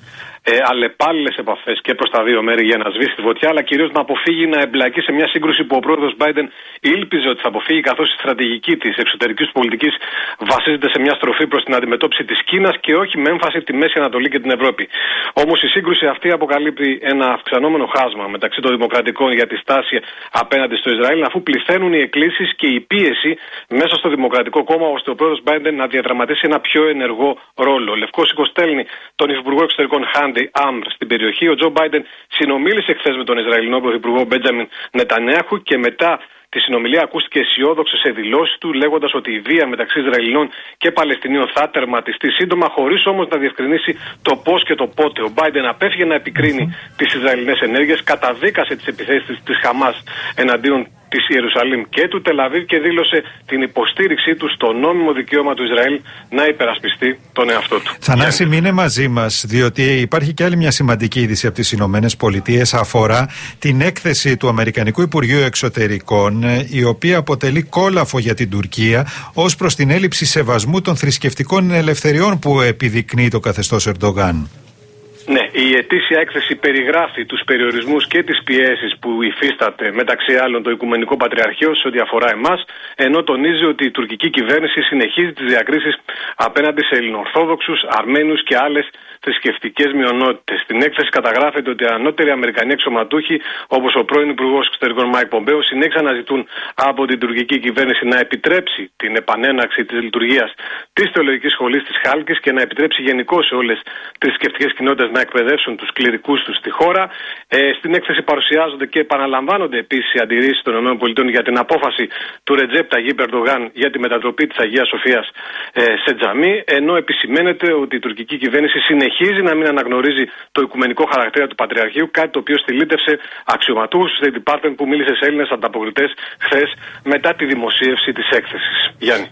ε, αλλεπάλληλες επαφές και προς τα δύο μέρη για να σβήσει τη φωτιά, αλλά κυρίως να αποφύγει να εμπλακεί σε μια σύγκρουση που ο πρόεδρος Biden ήλπιζε ότι θα αποφύγει, καθώς η στρατηγική της εξωτερικής πολιτικής βασίζεται σε μια στροφή προς την αντιμετώπιση της Κίνας και όχι με έμφαση τη Μέση Ανατολή και την Ευρώπη. Όμως η σύγκρουση αυτή αποκαλύπτει ένα αυξανόμενο χάσμα μεταξύ των δημοκρατικών για τη στάση απέναντι στο Ισραήλ, αφού πληθαίνουν οι εκκλήσεις και η πίεση μέσα στο Δημοκρατικό Κόμμα ώστε ο πρόεδρος Biden να διαδραματίσει ένα πιο ενεργό ρόλο. Ο Λευκός Οίκος στέλνει τον Υφυπουργό Εξωτερικών Χάντι Αμρ στην περιοχή. Ο Τζο Μπάιντεν συνομίλησε χθες με τον Ισραηλινό Πρωθυπουργό Μπέντζαμιν Νετανιάχου και μετά τη συνομιλία ακούστηκε αισιόδοξο σε δηλώσεις του, λέγοντας ότι η βία μεταξύ Ισραηλινών και Παλαιστινίων θα τερματιστεί σύντομα, χωρίς όμως να διευκρινίσει το πώς και το πότε. Ο Μπάιντεν απέφυγε να επικρίνει τις Ισραηλινές ενέργειες, καταδίκασε τις επιθέσεις της Χαμάς εναντίον της Ιερουσαλήμ και του Τελαβίβ και δήλωσε την υποστήριξή του στο νόμιμο δικαίωμα του Ισραήλ να υπερασπιστεί τον εαυτό του. Θανάση, μείνε μαζί μας, διότι υπάρχει και άλλη μια σημαντική είδηση από τις Ηνωμένες Πολιτείες, αφορά την έκθεση του Αμερικανικού Υπουργείου Εξωτερικών, η οποία αποτελεί κόλαφο για την Τουρκία ως προς την έλλειψη σεβασμού των θρησκευτικών ελευθεριών που επιδεικνύει το καθεστώς Ερντογάν. Ναι, η ετήσια έκθεση περιγράφει τους περιορισμούς και τις πιέσεις που υφίσταται μεταξύ άλλων το Οικουμενικό Πατριαρχείο σε ό,τι αφορά εμάς, ενώ τονίζει ότι η τουρκική κυβέρνηση συνεχίζει τις διακρίσεις απέναντι σε Ελληνοορθόδοξους, Αρμένους και άλλες θρησκευτικές μειονότητες. Στην έκθεση καταγράφεται ότι οι ανώτεροι Αμερικανοί αξιωματούχοι, όπως ο πρώην Υπουργός Εξωτερικών Μάικ Πομπέο, συνέχισαν να ζητούν από την τουρκική κυβέρνηση να επιτρέψει την επανέναξη της λειτουργίας της Θεολογικής Σχολής της Χάλκης και να επιτρέψει γενικώς σε όλες τις θρησκευτικές κοινότητες να εκπαιδεύσουν τους κληρικούς τους στη χώρα. Ε, στην έκθεση παρουσιάζονται και επαναλαμβάνονται επίσης οι αντιρρήσεις των ΗΠΑ για την απόφαση του Ρετζέπ Ταγίπ Ερντογάν για τη μετατροπή της Αγίας Σοφίας ε, σε τζαμί, ενώ επισημαίνεται ότι η τουρκική κυβέρνηση συνεχίζει να μην αναγνωρίζει το οικουμενικό χαρακτήρα του Πατριαρχείου, κάτι το οποίο στυλίτευσε αξιωματούχους του State Department που μίλησε σε Έλληνες ανταποκριτές χθες μετά τη δημοσίευση της έκθεσης. Γιάννη.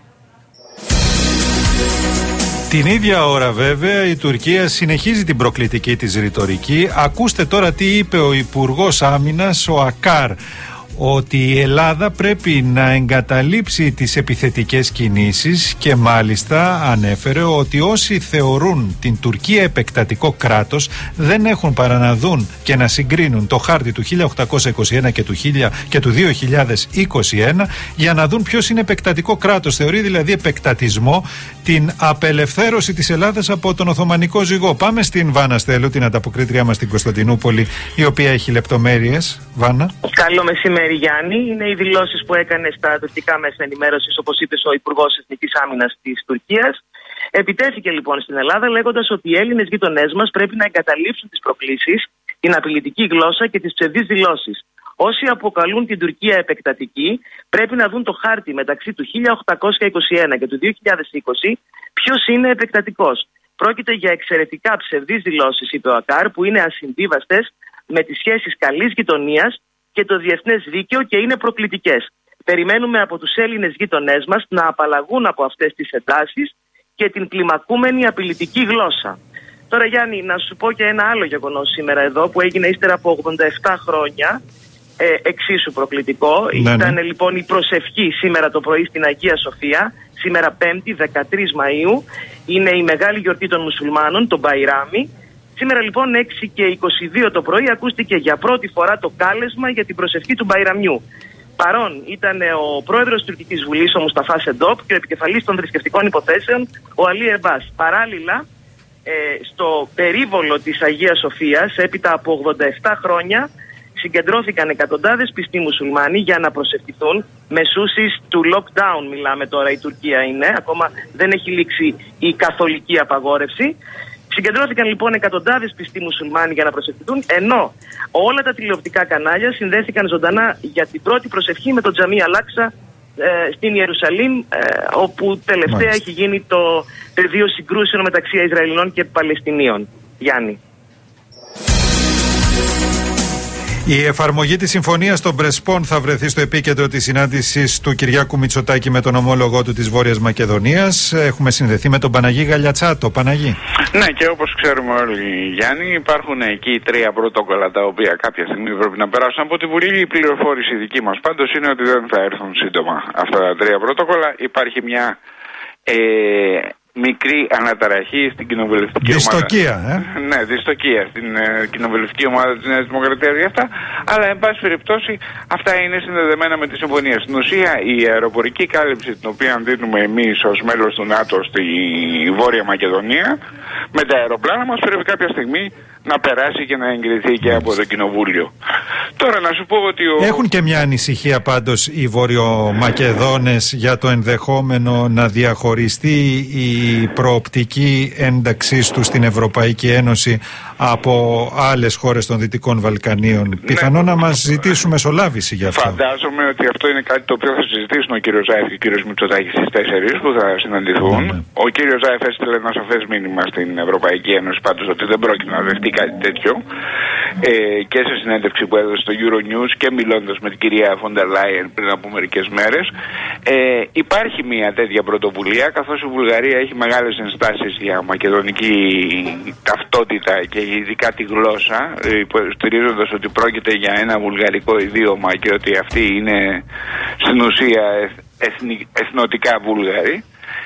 Την ίδια ώρα βέβαια η Τουρκία συνεχίζει την προκλητική της ρητορική. Ακούστε τώρα τι είπε ο Υπουργός Άμυνας, ο Ακάρ, ότι η Ελλάδα πρέπει να εγκαταλείψει τις επιθετικές κινήσεις και μάλιστα ανέφερε ότι όσοι θεωρούν την Τουρκία επεκτατικό κράτος δεν έχουν παρά να δουν και να συγκρίνουν το χάρτη του χίλια οκτακόσια είκοσι ένα και του, και του δύο χιλιάδες είκοσι ένα για να δουν ποιος είναι επεκτατικό κράτος. Θεωρεί δηλαδή επεκτατισμό την απελευθέρωση της Ελλάδας από τον Οθωμανικό ζυγό. Πάμε στην Βάνα Στέλου, την ανταποκρίτριά μας στην Κωνσταντινούπολη, η οποία έχει λεπτομέρειες. Βάνα. Καλό μεσημέρι, Γιάννη. Είναι οι δηλώσεις που έκανε στα τουρκικά μέσα ενημέρωσης, όπως είπε ο Υπουργός Εθνικής Άμυνας της Τουρκίας. Επιτέθηκε λοιπόν στην Ελλάδα, λέγοντας ότι οι Έλληνες γείτονές μας πρέπει να εγκαταλείψουν τις προκλήσεις, την απειλητική γλώσσα και τις ψευδείς δηλώσεις. Όσοι αποκαλούν την Τουρκία επεκτατική, πρέπει να δουν το χάρτη μεταξύ του χίλια οκτακόσια είκοσι ένα και του δύο χιλιάδες είκοσι, ποιος είναι επεκτατικός. Πρόκειται για εξαιρετικά ψευδείς δηλώσεις, είπε ο Ακάρ, που είναι ασυμβίβαστες με τις σχέσεις καλής γειτονίας και το διεθνές δίκαιο και είναι προκλητικές. Περιμένουμε από τους Έλληνες γείτονές μας να απαλλαγούν από αυτές τις εντάσεις και την κλιμακούμενη απειλητική γλώσσα. Τώρα, Γιάννη, να σου πω και ένα άλλο γεγονός σήμερα εδώ που έγινε ύστερα από ογδόντα επτά χρόνια, ε, εξίσου προκλητικό. Ναι, Ήταν ναι. λοιπόν η προσευχή σήμερα το πρωί στην Αγία Σοφία, σήμερα Πέμπτη, δεκατρείς Μαΐου. Είναι η μεγάλη γιορτή των μουσουλμάνων, το Μπαϊράμι. Σήμερα λοιπόν έξι και είκοσι δύο το πρωί ακούστηκε για πρώτη φορά το κάλεσμα για την προσευχή του Μπαϊραμιού. Παρόν ήταν ο πρόεδρος της Τουρκικής Βουλής, ο Μουσταφά Σεντόπ, και ο επικεφαλής των θρησκευτικών υποθέσεων, ο Αλή Ερμπάς. Παράλληλα, ε, στο περίβολο της Αγίας Σοφίας, έπειτα από ογδόντα επτά χρόνια, συγκεντρώθηκαν εκατοντάδες πιστοί μουσουλμάνοι για να προσευχηθούν. Μεσούσεις του lockdown μιλάμε τώρα, η Τουρκία είναι, ακόμα δεν έχει λήξει η καθολική απαγόρευση. Συγκεντρώθηκαν λοιπόν εκατοντάδες πιστοί μουσουλμάνοι για να προσευχηθούν, ενώ όλα τα τηλεοπτικά κανάλια συνδέθηκαν ζωντανά για την πρώτη προσευχή με το Τζαμί Αλάκσα ε, στην Ιερουσαλήμ, ε, όπου τελευταία Μάλιστα. έχει γίνει το πεδίο συγκρούσεων μεταξύ Ισραηλινών και Παλαιστινίων. Γιάννη. Η εφαρμογή της συμφωνίας των Πρεσπών θα βρεθεί στο επίκεντρο της συνάντησης του Κυριάκου Μητσοτάκη με τον ομόλογό του της Βόρειας Μακεδονίας. Έχουμε συνδεθεί με τον Παναγί Γαλιατσάτο. Παναγί. Ναι, και όπως ξέρουμε όλοι, Γιάννη, υπάρχουν εκεί τρία πρωτόκολλα τα οποία κάποια στιγμή πρέπει να περάσουν από τη Βουλή. Η πληροφόρηση δική μας πάντως είναι ότι δεν θα έρθουν σύντομα αυτά τα τρία πρωτόκολλα. Υπάρχει μια, ε, μικρή αναταραχή στην κοινοβουλευτική δυστοκία, ομάδα. Ε? Ναι, δυστοκία στην ε, κοινοβουλευτική ομάδα της Νέας Δημοκρατίας για αυτά. Αλλά, εν πάση περιπτώσει, αυτά είναι συνδεδεμένα με τη συμφωνία. Στην ουσία, η αεροπορική κάλυψη, την οποία δίνουμε εμείς ως μέλος του ΝΑΤΟ στη Βόρεια Μακεδονία, με τα αεροπλάνα μας πρέπει κάποια στιγμή να περάσει και να εγκριθεί και από το Κοινοβούλιο. Τώρα να σου πω ότι ο... Έχουν και μια ανησυχία πάντως οι Βορειομακεδόνες για το ενδεχόμενο να διαχωριστεί η προοπτική ένταξής του στην Ευρωπαϊκή Ένωση από άλλες χώρες των Δυτικών Βαλκανίων. Ναι. Πιθανό να μας ζητήσουν μεσολάβηση γι' αυτό. Φαντάζομαι ότι αυτό είναι κάτι το οποίο θα συζητήσουν ο κύριος Ζάεφ και ο κύριος Μητσοτάκης στις τέσσερις που θα συναντηθούν. Ναι, ναι. Ο κύριος Ζάεφ έστειλε ένα σαφές μήνυμα στην Ευρωπαϊκή Ένωση πάντως ότι δεν πρόκειται να δεχτεί κάτι τέτοιο. Ε, και σε συνέντευξη που έδωσε στο Euronews και μιλώντας με την κυρία Φόντερ Λάιεν πριν από μερικές μέρες, ε, υπάρχει μια τέτοια πρωτοβουλία, καθώς η Βουλγαρία έχει μεγάλες ενστάσεις για μακεδονική ταυτότητα και ειδικά τη γλώσσα, υποστηρίζοντας ότι πρόκειται για ένα βουλγαρικό ιδίωμα και ότι αυτοί είναι στην ουσία εθνι, εθνοτικά Βούλγαροι.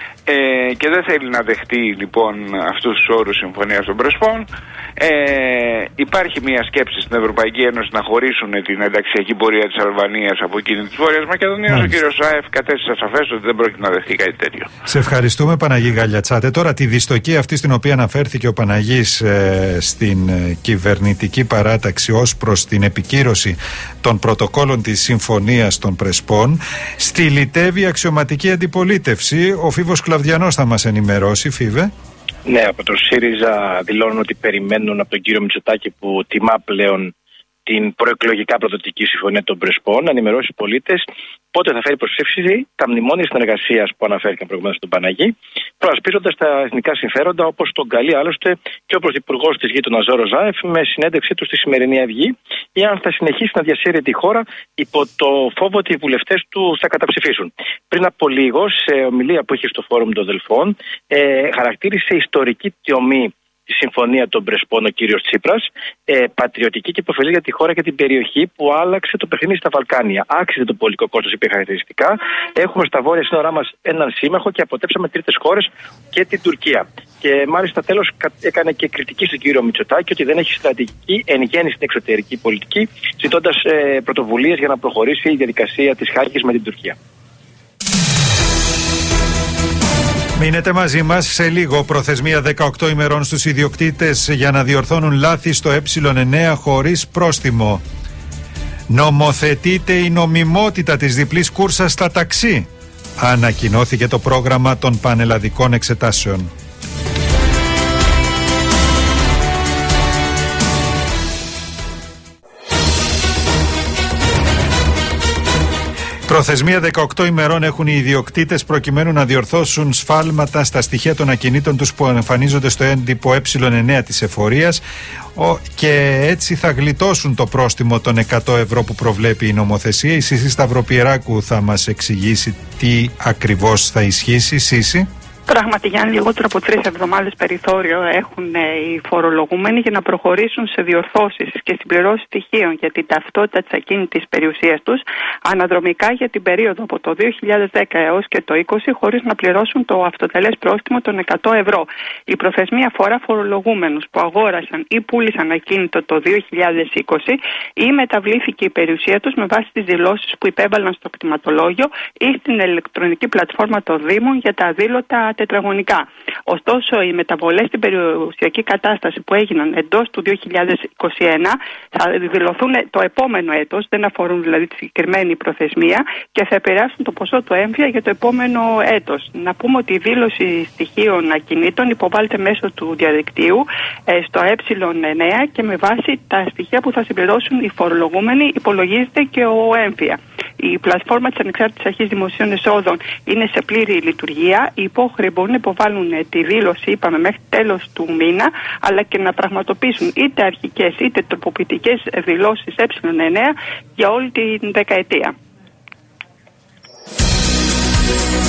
Ε, και δεν θέλει να δεχτεί λοιπόν αυτούς τους όρους συμφωνίας των Πρεσπών. Ε, υπάρχει μια σκέψη στην Ευρωπαϊκή Ένωση να χωρίσουν την ενταξιακή πορεία της Αλβανίας από εκείνη της Βόρειας Μακεδονίας. Ο κύριος Σάεφ κατέστησε σαφές ότι δεν πρόκειται να δεχτεί κάτι τέτοιο. Σε ευχαριστούμε, Παναγί Γαλιατσάτε. Τώρα τη δυστοκία αυτή στην οποία αναφέρθηκε ο Παναγής ε, στην ε, κυβερνητική παράταξη ως προς την επικύρωση των πρωτοκόλων της Συμφωνίας των Πρεσπών, στυλιτεύει αξιωματική αντιπολίτευση. Ο Φίβος Κλαβδιανός θα μας ενημερώσει. Φίβε. Ναι, από το ΣΥΡΙΖΑ δηλώνουν ότι περιμένουν από τον κύριο Μητσοτάκη, που τιμά πλέον την προεκλογικά προδοτική συμφωνία των Πρεσπών, να ενημερώσει τους πολίτες πότε θα φέρει προς ψήφιση τα μνημόνια συνεργασίας που αναφέρθηκαν προηγουμένως στον Παναγί, προασπίζοντας τα εθνικά συμφέροντα, όπως τον καλεί άλλωστε και ο πρωθυπουργός της γείτονας Ζόρος Ζάεφ με συνέντευξή του στη σημερινή Αυγή, ή αν θα συνεχίσει να διασύρει τη χώρα υπό το φόβο ότι οι βουλευτές του θα καταψηφίσουν. Πριν από λίγο, σε ομιλία που είχε στο Φόρουμ των Δελφών, ε, χαρακτήρισε ιστορική τιωμή τη συμφωνία των Πρεσπών ο κύριος Τσίπρας, ε, πατριωτική και υποφελή για τη χώρα και την περιοχή, που άλλαξε το παιχνίδι στα Βαλκάνια. Άξιζε το πολιτικό κόστος, είπε χαρακτηριστικά. Έχουμε στα βόρεια σύνορά μας έναν σύμμαχο και αποτέψαμε τρίτες χώρες και την Τουρκία. Και μάλιστα τέλος έκανε και κριτική στον κύριο Μητσοτάκη ότι δεν έχει στρατηγική εν γέννη στην εξωτερική πολιτική, ζητώντας ε, πρωτοβουλίες για να προχωρήσει η διαδικασία της Χάγης με την Τουρκία. Μείνετε μαζί μας. Σε λίγο, προθεσμία δεκαοκτώ ημερών στους ιδιοκτήτες για να διορθώνουν λάθη στο ε εννέα χωρίς πρόστιμο. Νομοθετείται η νομιμότητα της διπλής κούρσας στα ταξί. Ανακοινώθηκε το πρόγραμμα των πανελλαδικών εξετάσεων. Προθεσμία δεκαοκτώ ημερών έχουν οι ιδιοκτήτες προκειμένου να διορθώσουν σφάλματα στα στοιχεία των ακινήτων τους που εμφανίζονται στο έντυπο ε εννέα της εφορίας και έτσι θα γλιτώσουν το πρόστιμο των εκατό ευρώ που προβλέπει η νομοθεσία. Η Σύση Σταυροπιεράκου θα μας εξηγήσει τι ακριβώς θα ισχύσει. Σύση. Πράγματι, Γιάννη, λιγότερο από τρεις εβδομάδες περιθώριο έχουν οι φορολογούμενοι για να προχωρήσουν σε διορθώσεις και συμπληρώσεις στοιχείων για την ταυτότητα της ακίνητης περιουσίας τους αναδρομικά για την περίοδο από το δύο χιλιάδες δέκα έως και το είκοσι, χωρίς να πληρώσουν το αυτοτελές πρόστιμο των εκατό ευρώ. Η προθεσμία αφορά φορολογούμενους που αγόρασαν ή πούλησαν ακίνητο το δύο χιλιάδες είκοσι ή μεταβλήθηκε η περιουσία τους με βάση τις δηλώσεις που υπέβαλαν στο κτηματολόγιο ή στην ηλεκτρονική πλατφόρμα των Δήμων για τα αδήλωτα τετραγωνικά. Ωστόσο, οι μεταβολές στην περιουσιακή κατάσταση που έγιναν εντός του δύο χιλιάδες είκοσι ένα θα δηλωθούν το επόμενο έτος, δεν αφορούν δηλαδή τη συγκεκριμένη προθεσμία και θα επηρεάσουν το ποσό του έμφυα για το επόμενο έτος. Να πούμε ότι η δήλωση στοιχείων ακινήτων υποβάλλεται μέσω του διαδικτύου ε, στο ε εννέα και με βάση τα στοιχεία που θα συμπληρώσουν οι φορολογούμενοι υπολογίζεται και ο έμφυα. Η πλατφόρμα της Ανεξάρτητης Αρχής Δημοσίων Εσόδων είναι σε πλήρη λειτουργία. Οι υπόχρεοι μπορούν να υποβάλουν τη δήλωση, είπαμε, μέχρι τέλος του μήνα, αλλά και να πραγματοποιήσουν είτε αρχικές είτε τροποποιητικές δηλώσεις ε εννέα για όλη την δεκαετία.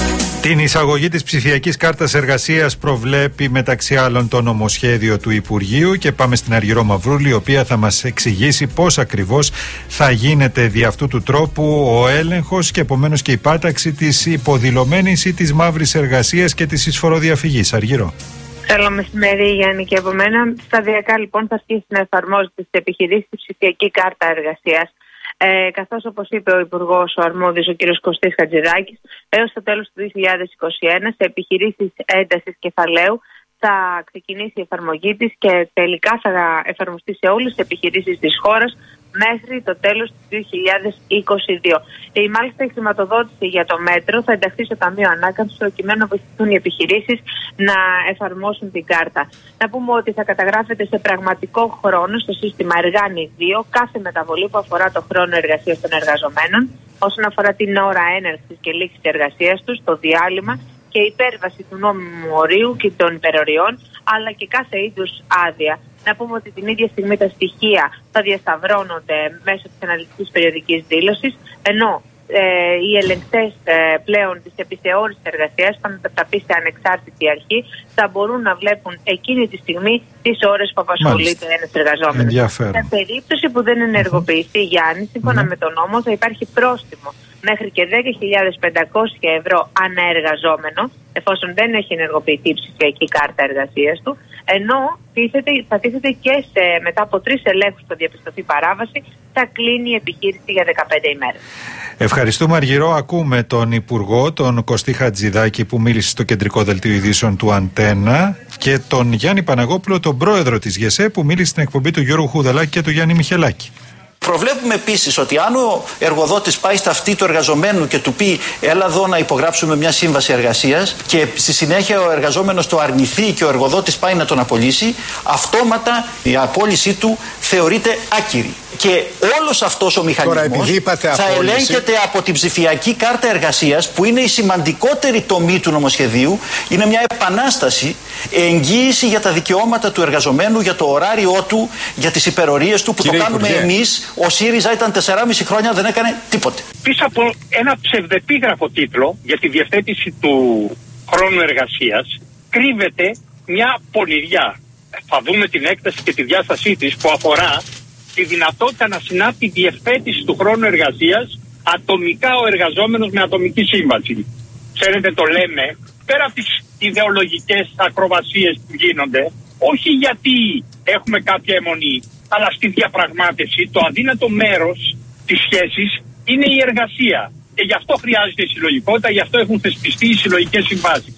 Την εισαγωγή της ψηφιακής κάρτας εργασίας προβλέπει μεταξύ άλλων το νομοσχέδιο του Υπουργείου και πάμε στην Αργυρό Μαυρούλη, η οποία θα μας εξηγήσει πώς ακριβώς θα γίνεται δι' αυτού του τρόπου ο έλεγχος και επομένως και η πάταξη της υποδηλωμένης ή της μαύρης εργασίας και της εισφοροδιαφυγής. Αργυρό. Καλό μεσημέρι, Γιάννη, και από μένα. Σταδιακά λοιπόν θα αρχίσει να εφαρμόζεται στις επιχειρήσεις η ψηφιακή κάρτα εργασίας. Ε, καθώς, όπως είπε ο Υπουργός, ο αρμόδιος, ο κ. Κωστής Χατζηδάκης, έως το τέλος του δύο χιλιάδες είκοσι ένα σε επιχειρήσεις έντασης κεφαλαίου θα ξεκινήσει η εφαρμογή της και τελικά θα εφαρμοστεί σε όλες τις επιχειρήσεις της χώρας μέχρι το τέλος του δύο χιλιάδες είκοσι δύο. Η μάλιστα η χρηματοδότηση για το μέτρο θα ενταχθεί στο Ταμείο Ανάκαμψης προκειμένου να βοηθηθούν οι επιχειρήσεις να εφαρμόσουν την κάρτα. Να πούμε ότι θα καταγράφεται σε πραγματικό χρόνο στο σύστημα Εργάνη δύο κάθε μεταβολή που αφορά το χρόνο εργασίας των εργαζομένων, όσον αφορά την ώρα έναρξης και λήξης εργασίας τους, το διάλειμμα και η υπέρβαση του νόμιμου ορίου και των υπεροριών, αλλά και κάθε είδους άδεια. Να πούμε ότι την ίδια στιγμή τα στοιχεία θα διασταυρώνονται μέσω της αναλυτικής περιοδικής δήλωσης, ενώ ε, οι ελεγκτές ε, πλέον της επιθεώρησης εργασίας θα μετατραπεί σε ανεξάρτητη αρχή, θα μπορούν να βλέπουν εκείνη τη στιγμή τις ώρες που απασχολείται ένας εργαζόμενος. Σε περίπτωση που δεν ενεργοποιηθεί, Γιάννη, σύμφωνα mm. με τον νόμο, θα υπάρχει πρόστιμο μέχρι και δέκα χιλιάδες πεντακόσια ευρώ αναεργαζόμενο, εφόσον δεν έχει ενεργοποιηθεί η ψηφιακή κάρτα εργασίας του, ενώ τίθεται, θα τίθεται και σε, μετά από τρεις ελέγχους που θα διαπιστωθεί παράβαση, θα κλείνει η επιχείρηση για δεκαπέντε ημέρες. Ευχαριστούμε, Αργυρό. Ακούμε τον Υπουργό, τον Κωστή Χατζηδάκη, που μίλησε στο κεντρικό δελτίο ειδήσεων του Αντένα, και τον Γιάννη Παναγόπουλο, τον πρόεδρο της ΓΕΣΕ, που μίλησε στην εκπομπή του Γιώργου Χουδαλάκη και του Γιάννη Μιχελάκη. Προβλέπουμε επίσης ότι αν ο εργοδότης πάει στα αυτή του εργαζομένου και του πει έλα εδώ να υπογράψουμε μια σύμβαση εργασίας και στη συνέχεια ο εργαζόμενος το αρνηθεί και ο εργοδότης πάει να τον απολύσει, αυτόματα η απόλυσή του θεωρείται άκυρη. Και όλος αυτός ο μηχανισμός θα ελέγχεται από την ψηφιακή κάρτα εργασίας, που είναι η σημαντικότερη τομή του νομοσχεδίου. Είναι μια επανάσταση, εγγύηση για τα δικαιώματα του εργαζομένου, για το ωράριό του, για τις υπερορίες του, που Κύριε το κάνουμε Υπουργέ. Εμείς. Ο ΣΥΡΙΖΑ ήταν τεσσεράμισι χρόνια, δεν έκανε τίποτε. Πίσω από ένα ψευδεπίγραφο τίτλο για τη διευθέτηση του χρόνου εργασίας κρύβεται μια πονηριά. Θα δούμε την έκταση και τη διάστασή της, που αφορά τη δυνατότητα να συνάπτει διευθέτηση του χρόνου εργασίας ατομικά ο εργαζόμενος με ατομική σύμβαση. Ξέρετε, το λέμε πέρα από τις ιδεολογικές ακροβασίες που γίνονται, όχι γιατί έχουμε κάποια αιμονή, αλλά στη διαπραγμάτευση το αδύνατο μέρος της σχέσης είναι η εργασία. Και γι' αυτό χρειάζεται η συλλογικότητα, γι' αυτό έχουν θεσπιστεί οι συλλογικές συμβάσεις.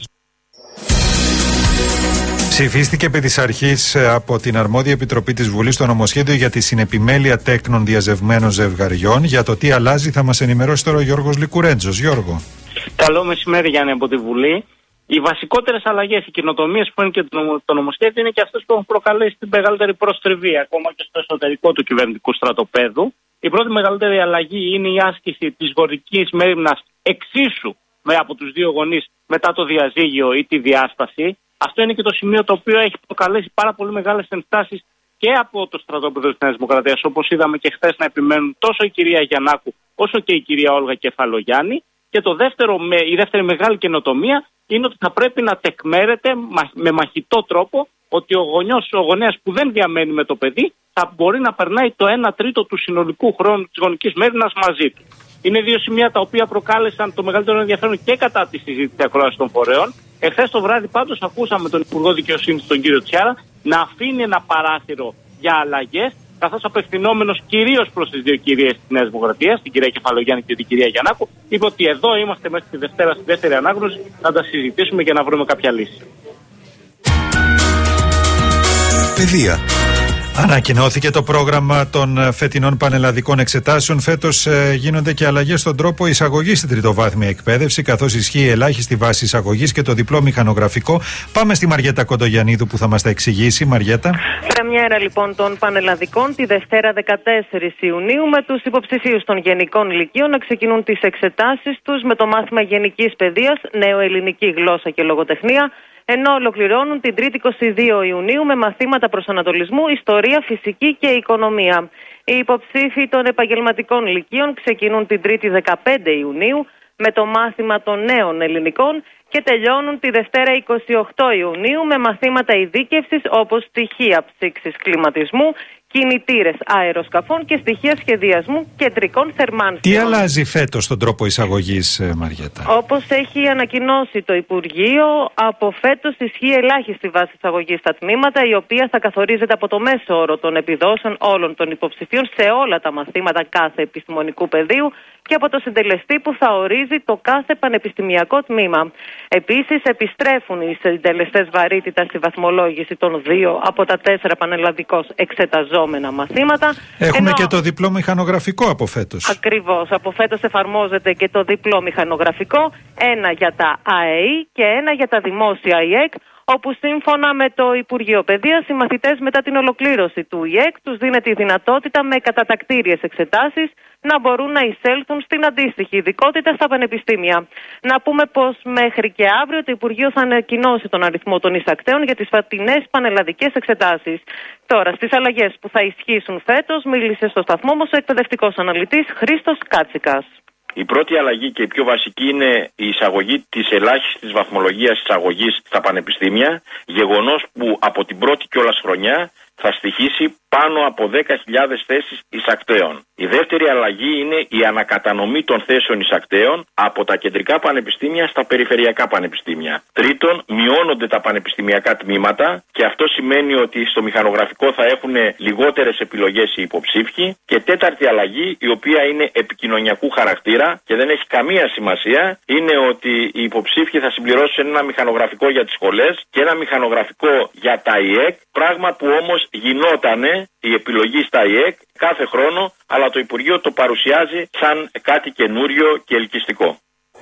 Ψηφίστηκε επί της αρχής από την αρμόδια επιτροπή της Βουλής το νομοσχέδιο για τη συνεπιμέλεια τέκνων διαζευμένων ζευγαριών. Για το τι αλλάζει θα μας ενημερώσει τώρα ο Γιώργος Λικουρέντζος. Γιώργο. Καλό μεσημέρι, Γιάννη, από τη Βουλή. Οι βασικότερες αλλαγές, οι καινοτομίες που είναι και το νομοσχέδιο, είναι και αυτές που έχουν προκαλέσει την μεγαλύτερη προστριβή ακόμα και στο εσωτερικό του κυβερνητικού στρατοπέδου. Η πρώτη μεγαλύτερη αλλαγή είναι η άσκηση της γονικής μέριμνας εξίσου με από τους δύο γονείς μετά το διαζύγιο ή τη διάσταση. Αυτό είναι και το σημείο το οποίο έχει προκαλέσει πάρα πολύ μεγάλες ενστάσεις και από το στρατόπεδο της Νέας Δημοκρατίας, όπως είδαμε και χθες να επιμένουν τόσο η κυρία Γιαννάκου όσο και η κυρία Όλγα Κεφαλογιάννη. Και το δεύτερο, η δεύτερη μεγάλη καινοτομία είναι ότι θα πρέπει να τεκμέρεται με μαχητό τρόπο ότι ο γονιός, ο γονέας που δεν διαμένει με το παιδί θα μπορεί να περνάει το ένα τρίτο του συνολικού χρόνου της γονικής μέριμνας μαζί του. Είναι δύο σημεία τα οποία προκάλεσαν το μεγαλύτερο ενδιαφέρον και κατά τη συζήτηση ακρόαση των φορέων. Εχθές το βράδυ πάντως ακούσαμε τον Υπουργό Δικαιοσύνης, τον κύριο Τσιάρα, να αφήνει ένα παράθυρο για αλλαγές, καθώς απευθυνόμενος κυρίως προς τις δύο κυρίες της Νέας Δημοκρατίας, την κυρία Κεφαλογιάννη και την κυρία Γιαννάκου, είπε ότι εδώ είμαστε μέχρι τη Δευτέρα, στη δεύτερη ανάγνωση, να τα συζητήσουμε και να βρούμε κάποια λύση. Παιδεία. Ανακοινώθηκε το πρόγραμμα των φετινών πανελλαδικών εξετάσεων. Φέτος ε, γίνονται και αλλαγές στον τρόπο εισαγωγής στην τριτοβάθμια εκπαίδευση, καθώς ισχύει η ελάχιστη βάση εισαγωγής και το διπλό μηχανογραφικό. Πάμε στη Μαριέτα Κοντογιαννίδου που θα μας τα εξηγήσει. Μαριέτα. Πρεμιέρα λοιπόν των πανελλαδικών τη Δευτέρα δεκατέσσερις Ιουνίου, με τους υποψηφίους των γενικών λυκείων να ξεκινούν τις εξετάσεις τους με το μάθημα γενικής παιδείας, νεοελληνική γλώσσα και λογοτεχνία, ενώ ολοκληρώνουν την Τρίτη είκοσι δύο Ιουνίου με μαθήματα προσανατολισμού, ιστορία, φυσική και οικονομία. Οι υποψήφοι των επαγγελματικών λυκείων ξεκινούν την Τρίτη δεκαπέντε Ιουνίου με το μάθημα των νέων ελληνικών και τελειώνουν τη Δευτέρα εικοστή ογδόη Ιουνίου με μαθήματα ειδίκευσης όπως στοιχεία ψήξης κλιματισμού, κινητήρες αεροσκαφών και στοιχεία σχεδιασμού κεντρικών θερμάνσεων. Τι αλλάζει φέτος στον τρόπο εισαγωγής, Μαριέτα? Όπως έχει ανακοινώσει το Υπουργείο, από φέτος ισχύει ελάχιστη βάση εισαγωγής στα τμήματα, η οποία θα καθορίζεται από το μέσο όρο των επιδόσεων όλων των υποψηφίων σε όλα τα μαθήματα κάθε επιστημονικού πεδίου και από το συντελεστή που θα ορίζει το κάθε πανεπιστημιακό τμήμα. Επίσης, επιστρέφουν οι συντελεστές βαρύτητας στη βαθμολόγηση των δύο από τα τέσσερα πανελλαδικώς εξεταζόμενα μαθήματα. Έχουμε ενώ... και το διπλό μηχανογραφικό από φέτος. Ακριβώς. Από φέτος εφαρμόζεται και το διπλό μηχανογραφικό, ένα για τα ΑΕΗ και ένα για τα δημόσια ΙΕΚ, όπου σύμφωνα με το Υπουργείο Παιδείας, οι μαθητές μετά την ολοκλήρωση του ΙΕΚ τους δίνεται η δυνατότητα με κατατακτήριες εξετάσεις να μπορούν να εισέλθουν στην αντίστοιχη ειδικότητα στα πανεπιστήμια. Να πούμε πως μέχρι και αύριο το Υπουργείο θα ανακοινώσει τον αριθμό των εισακτέων για τις φετινές πανελλαδικές εξετάσεις. Τώρα, στις αλλαγές που θα ισχύσουν φέτος, μίλησε στο σταθμό μας ο εκπαιδευτικός αναλυτής Χρήστος Κάτσικας. Η πρώτη αλλαγή και η πιο βασική είναι η εισαγωγή της ελάχιστης βαθμολογίας εισαγωγής στα πανεπιστήμια, γεγονός που από την πρώτη κιόλας χρονιά θα στοιχήσει πάνω από δέκα χιλιάδες θέσεις εισακτέων. Η δεύτερη αλλαγή είναι η ανακατανομή των θέσεων εισακτέων από τα κεντρικά πανεπιστήμια στα περιφερειακά πανεπιστήμια. Τρίτον, μειώνονται τα πανεπιστημιακά τμήματα και αυτό σημαίνει ότι στο μηχανογραφικό θα έχουν λιγότερες επιλογές οι υποψήφοι. Και τέταρτη αλλαγή, η οποία είναι επικοινωνιακού χαρακτήρα και δεν έχει καμία σημασία, είναι ότι οι υποψήφοι θα συμπληρώσουν ένα μηχανογραφικό για τις σχολές και ένα μηχανογραφικό για τα ΙΕΚ, πράγμα που όμως γινότανε η επιλογή στα ΙΕΚ κάθε χρόνο, αλλά το Υπουργείο το παρουσιάζει σαν κάτι καινούριο και ελκυστικό.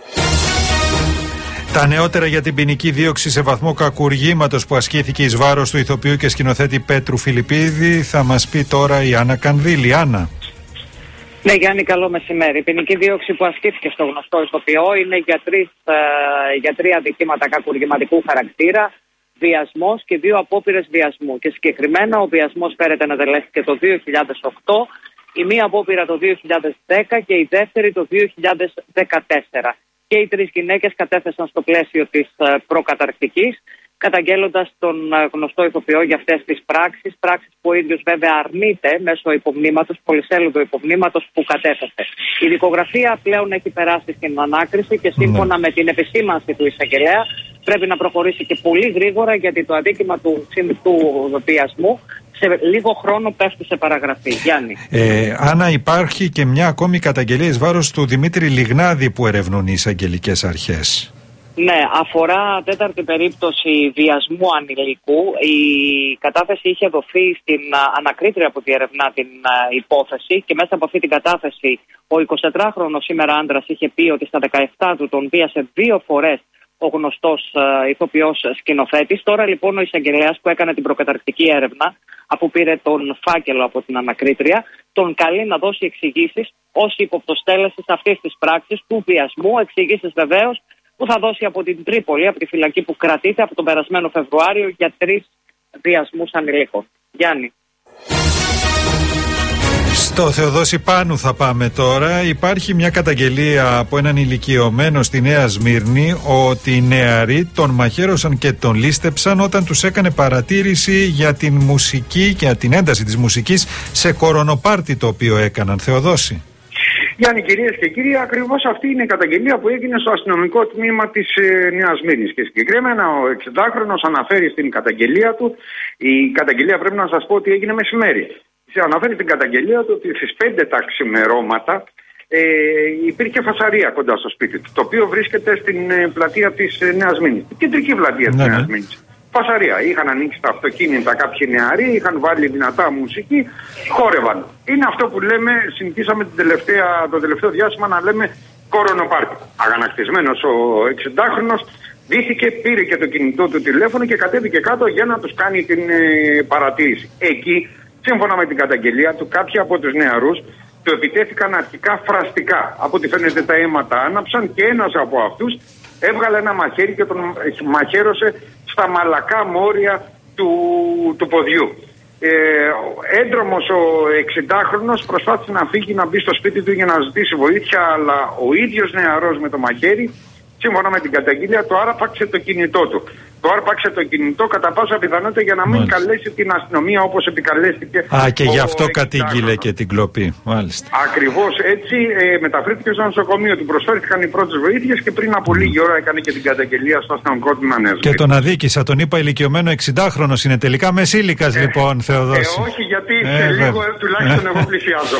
Τα νεότερα για την ποινική δίωξη σε βαθμό κακουργήματος που ασκήθηκε εις βάρος του ηθοποιού και σκηνοθέτη Πέτρου Φιλιππίδη θα μας πει τώρα η Άννα Κανδύλη. Άννα. Ναι, Γιάννη, καλό μεσημέρι. Η ποινική δίωξη που ασκήθηκε στο γνωστό ηθοποιό είναι για, τρεις, ε, για τρία αδικήματα κακουργηματικού χαρακτήρα, βιασμός και δύο απόπειρες βιασμού. Και συγκεκριμένα ο βιασμός φέρεται να τελέστηκε το δύο χιλιάδες οκτώ, η μία απόπειρα το δύο χιλιάδες δέκα και η δεύτερη το δύο χιλιάδες δεκατέσσερα. Και οι τρεις γυναίκες κατέθεσαν στο πλαίσιο της προκαταρκτικής, καταγγέλλοντας τον γνωστό ηθοποιό για αυτές τις πράξεις, πράξεις που ο ίδιος βέβαια αρνείται μέσω υπομνήματος, πολυσέλιδου υπομνήματος που κατέθεσε. Η δικογραφία πλέον έχει περάσει στην ανάκριση και σύμφωνα με την επισήμανση του εισαγγελέα πρέπει να προχωρήσει και πολύ γρήγορα, γιατί το αδίκημα του, του βιασμού σε λίγο χρόνο πέφτει σε παραγραφή. Γιάννη. Ε, Άννα, υπάρχει και μια ακόμη καταγγελία εις βάρος του Δημήτρη Λιγνάδη που ερευνούν οι εισαγγελικές αρχές. Ναι, αφορά τέταρτη περίπτωση βιασμού ανηλίκου. Η κατάθεση είχε δοθεί στην ανακρίτρια που διερευνά την υπόθεση και μέσα από αυτή την κατάθεση ο εικοσιτετράχρονος σήμερα άντρας είχε πει ότι στα δεκαεπτά του τον βίασε δύο φορές ο γνωστός uh, ηθοποιός σκηνοθέτης. Τώρα λοιπόν ο εισαγγελέας που έκανε την προκαταρκτική έρευνα, αφού πήρε τον φάκελο από την ανακρίτρια, τον καλεί να δώσει εξηγήσεις ως ύποπτος τέλεσης αυτής της πράξης του βιασμού, εξηγήσεις βεβαίως που θα δώσει από την Τρίπολη, από τη φυλακή που κρατείται από τον περασμένο Φεβρουάριο για τρεις βιασμούς ανηλίκων. Γιάννη. Στο Θεοδόση Πάνου θα πάμε τώρα. Υπάρχει μια καταγγελία από έναν ηλικιωμένο στη Νέα Σμύρνη ότι οι νεαροί τον μαχαίρωσαν και τον λίστεψαν όταν τους έκανε παρατήρηση για την μουσική και την ένταση της μουσικής σε κορονοπάρτι το οποίο έκαναν. Θεοδόση. Γιάννη, κυρίες και κύριοι, ακριβώς αυτή είναι η καταγγελία που έγινε στο αστυνομικό τμήμα της ε, Νέας Σμύρνης. Και συγκεκριμένα ο εξηντάχρονος αναφέρει στην καταγγελία του, η καταγγελία πρέπει να σας πω ότι έγινε μεσημέρι. Αναφέρει την καταγγελία του ότι στις πέντε τα ξημερώματα ε, υπήρχε φασαρία κοντά στο σπίτι του, το οποίο βρίσκεται στην ε, πλατεία της ε, Νέας Σμύρνης, την κεντρική πλατεία της ναι, Νέας Σμύρνης. Φασαρία. Είχαν ανοίξει τα αυτοκίνητα κάποιοι νεαροί, είχαν βάλει δυνατά μουσική, χόρευαν. Είναι αυτό που λέμε, συνηθίσαμε την τελευταία, το τελευταίο διάστημα να λέμε κορονοπάρτι. Αγανακτισμένος ο εξηντάχρονος δίθηκε, πήρε και το κινητό του τηλέφωνο και κατέβηκε κάτω για να τους κάνει την ε, παρατήρηση. Εκεί, σύμφωνα με την καταγγελία του, κάποιοι από τους νεαρούς του επιτέθηκαν αρχικά φραστικά. Από ό,τι φαίνεται τα αίματα άναψαν και ένας από αυτούς έβγαλε ένα μαχαίρι και τον μαχαίρωσε στα μαλακά μόρια του, του ποδιού. Ε, έντρομος ο εξηντάχρονος προσπάθησε να φύγει, να μπει στο σπίτι του για να ζητήσει βοήθεια, αλλά ο ίδιος νεαρός με το μαχαίρι, σύμφωνα με την καταγγελία, το άρπαξε το κινητό του. Το άρπαξε το κινητό κατά πάσα πιθανότητα για να μην Μάλιστα. καλέσει την αστυνομία όπως επικαλέστηκε. Α, και γι' αυτό κατήγγειλε και την κλοπή. Μάλιστα. Ακριβώς έτσι, ε, μεταφέρθηκε στο νοσοκομείο του, προσφέρθηκαν οι πρώτες βοήθειες και πριν από λίγη ώρα έκανε και την καταγγελία στο αστυνομικό τμήμα Νέας. Και τον αδίκησα, τον είπα ηλικιωμένο εξηντάχρονος είναι τελικά μεσήλικας ε, λοιπόν, Θεοδόση. Ε, όχι, γιατί ε, σε λίγο ε, τουλάχιστον εγώ πλησιάζω.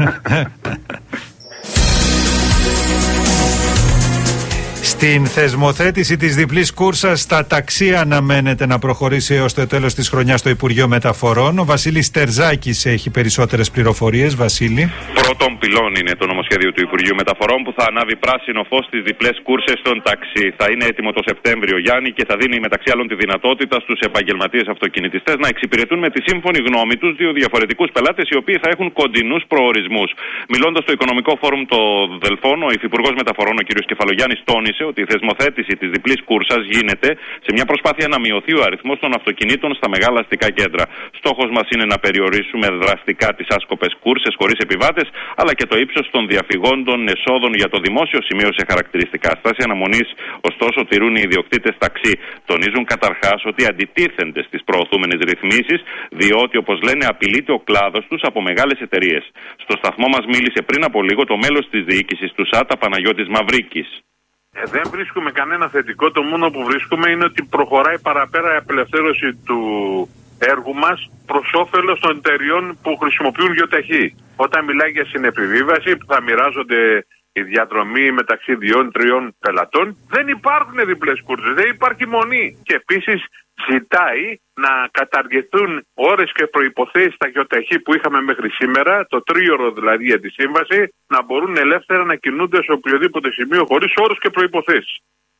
Στην θεσμοθέτηση της διπλής κούρσας στα ταξί αναμένεται να προχωρήσει έως το τέλος της χρονιάς το Υπουργείο Μεταφορών. Ο Βασίλης Τερζάκης έχει περισσότερες πληροφορίες. Βασίλη. Πρώτον πυλών είναι το νομοσχέδιο του Υπουργείου Μεταφορών που θα ανάβει πράσινο φως στις διπλές κούρσες των ταξί. Θα είναι έτοιμο το Σεπτέμβριο, Γιάννη, και θα δίνει μεταξύ άλλων τη δυνατότητα στους επαγγελματίες αυτοκινητιστές να εξυπηρετούν με τη σύμφωνη γνώμη τους δύο διαφορετικούς πελάτες οι οποίοι θα έχουν κοντινούς προορισμούς. Μιλώντας στο Οικονομικό Φόρουμ το Δελφών, ο Υφυπουργός Μεταφορών, ο κ. Κεφαλογιάννης, τόνισε ότι η θεσμοθέτηση της διπλής κούρσας γίνεται σε μια προσπάθεια να μειωθεί ο αριθμός των αυτοκινήτων στα μεγάλα αστικά κέντρα. Στόχος μας είναι να περιορίσουμε δραστικά τις άσκοπες κούρσες χωρίς επιβάτες, αλλά και το ύψος των διαφυγόντων εσόδων για το δημόσιο σημείο σε χαρακτηριστικά. Στάση αναμονής, ωστόσο, τηρούν οι ιδιοκτήτες ταξί. Τονίζουν καταρχάς ότι αντιτίθενται στις προωθούμενες ρυθμίσεις, διότι, όπως λένε, απειλείται ο κλάδος τους από μεγάλες εταιρείες. Στο σταθμό μας μίλησε πριν από λίγο το μέλος της διοίκησης του ΣΑΤΑ, Παναγιώτης Μαυρίκης. Ε, δεν βρίσκουμε κανένα θετικό. Το μόνο που βρίσκουμε είναι ότι προχωράει παραπέρα η απελευθέρωση του έργου μας προς όφελος των εταιριών που χρησιμοποιούν γεωταχή. Όταν μιλάει για συνεπιβίβαση που θα μοιράζονται η διαδρομή μεταξύ δύο-τριών πελατών, δεν υπάρχουν διπλές κούρσες, δεν υπάρχει μονή. Και επίσης ζητάει να καταργηθούν ώρες και προϋποθέσεις στα γεωταχή που είχαμε μέχρι σήμερα, το τρίωρο δηλαδή για τη σύμβαση, να μπορούν ελεύθερα να κινούνται σε οποιοδήποτε σημείο χωρίς όρους και προϋποθέσεις.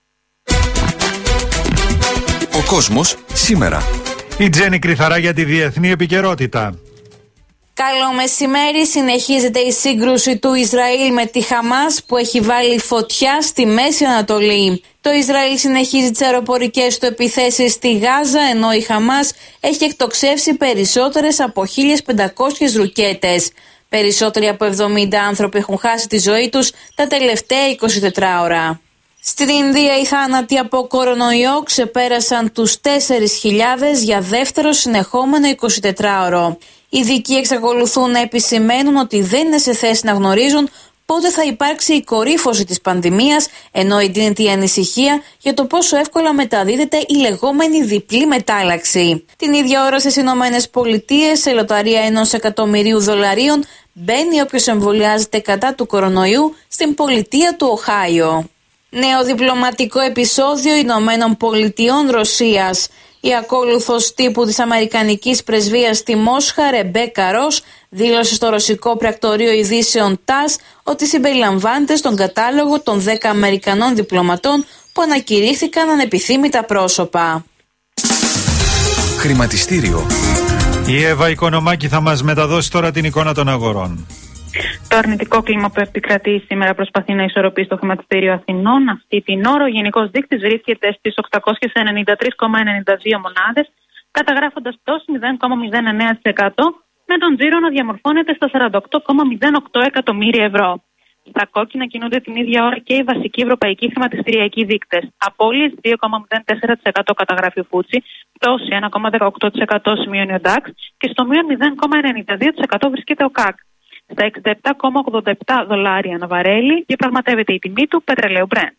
Ο κόσμος σήμερα. Η Τζέννη Κρυθαρά για τη διεθνή επικαιρότητα. Καλό μεσημέρι. Συνεχίζεται η σύγκρουση του Ισραήλ με τη Χαμάς που έχει βάλει φωτιά στη Μέση Ανατολή. Το Ισραήλ συνεχίζει τις αεροπορικές του επιθέσεις στη Γάζα, ενώ η Χαμάς έχει εκτοξεύσει περισσότερες από χίλιες πεντακόσιες ρουκέτες. Περισσότεροι από εβδομήντα άνθρωποι έχουν χάσει τη ζωή τους τα τελευταία εικοσιτετρά ώρα. Στην Ινδία οι θάνατοι από κορονοϊό ξεπέρασαν τους τέσσερις χιλιάδες για δεύτερο συνεχόμενο εικοσιτετράωρο. Οι ειδικοί εξακολουθούν να επισημαίνουν ότι δεν είναι σε θέση να γνωρίζουν πότε θα υπάρξει η κορύφωση της πανδημίας, ενώ εντείνεται η ανησυχία για το πόσο εύκολα μεταδίδεται η λεγόμενη διπλή μετάλλαξη. Την ίδια ώρα στις Ηνωμένες Πολιτείες, σε λοταρία ενός εκατομμυρίου δολαρίων, μπαίνει όποιος εμβολιάζεται κατά του κορονοϊού στην πολιτεία του Οχάιο. Νέο διπλωματικό επεισόδιο Ηνωμένων Πολιτειών Ρωσίας. Η ακόλουθος τύπου της Αμερικανικής Πρεσβείας στη Μόσχα, Ρεμπέκα Ρος, δήλωσε στο ρωσικό πρακτορείο ειδήσεων τας ότι συμπεριλαμβάνεται στον κατάλογο των δέκα Αμερικανών διπλωματών που ανακηρύχθηκαν ανεπιθύμητα πρόσωπα. Χρηματιστήριο. Η Εύα Οικονομάκη θα μας μεταδώσει τώρα την εικόνα των αγορών. Το αρνητικό κλίμα που επικρατεί σήμερα προσπαθεί να ισορροπήσει το χρηματιστήριο Αθηνών. Αυτή την ώρα ο γενικός δείκτης βρίσκεται στις οκτακόσιες ενενήντα τρεις κόμμα ενενήντα δύο μονάδες, καταγράφοντας πτώση μηδέν κόμμα μηδέν εννέα τοις εκατό, με τον τζίρο να διαμορφώνεται στα σαράντα οκτώ κόμμα μηδέν οκτώ εκατομμύρια ευρώ. Στα κόκκινα κινούνται την ίδια ώρα και οι βασικοί ευρωπαϊκοί χρηματιστηριακοί δείκτες. Απώλειες δύο κόμμα μηδέν τέσσερα τοις εκατό καταγράφει ο Φούτσι, πτώση ένα κόμμα δεκαοκτώ τοις εκατό σημειώνει ο νταξ και στο μείον μηδέν κόμμα ενενήντα δύο τοις εκατό βρίσκεται ο ΚΑΚ. Στα εξήντα επτά κόμμα ογδόντα επτά δολάρια ανά βαρέλι διαπραγματεύεται η τιμή του πετρελαίου Brent.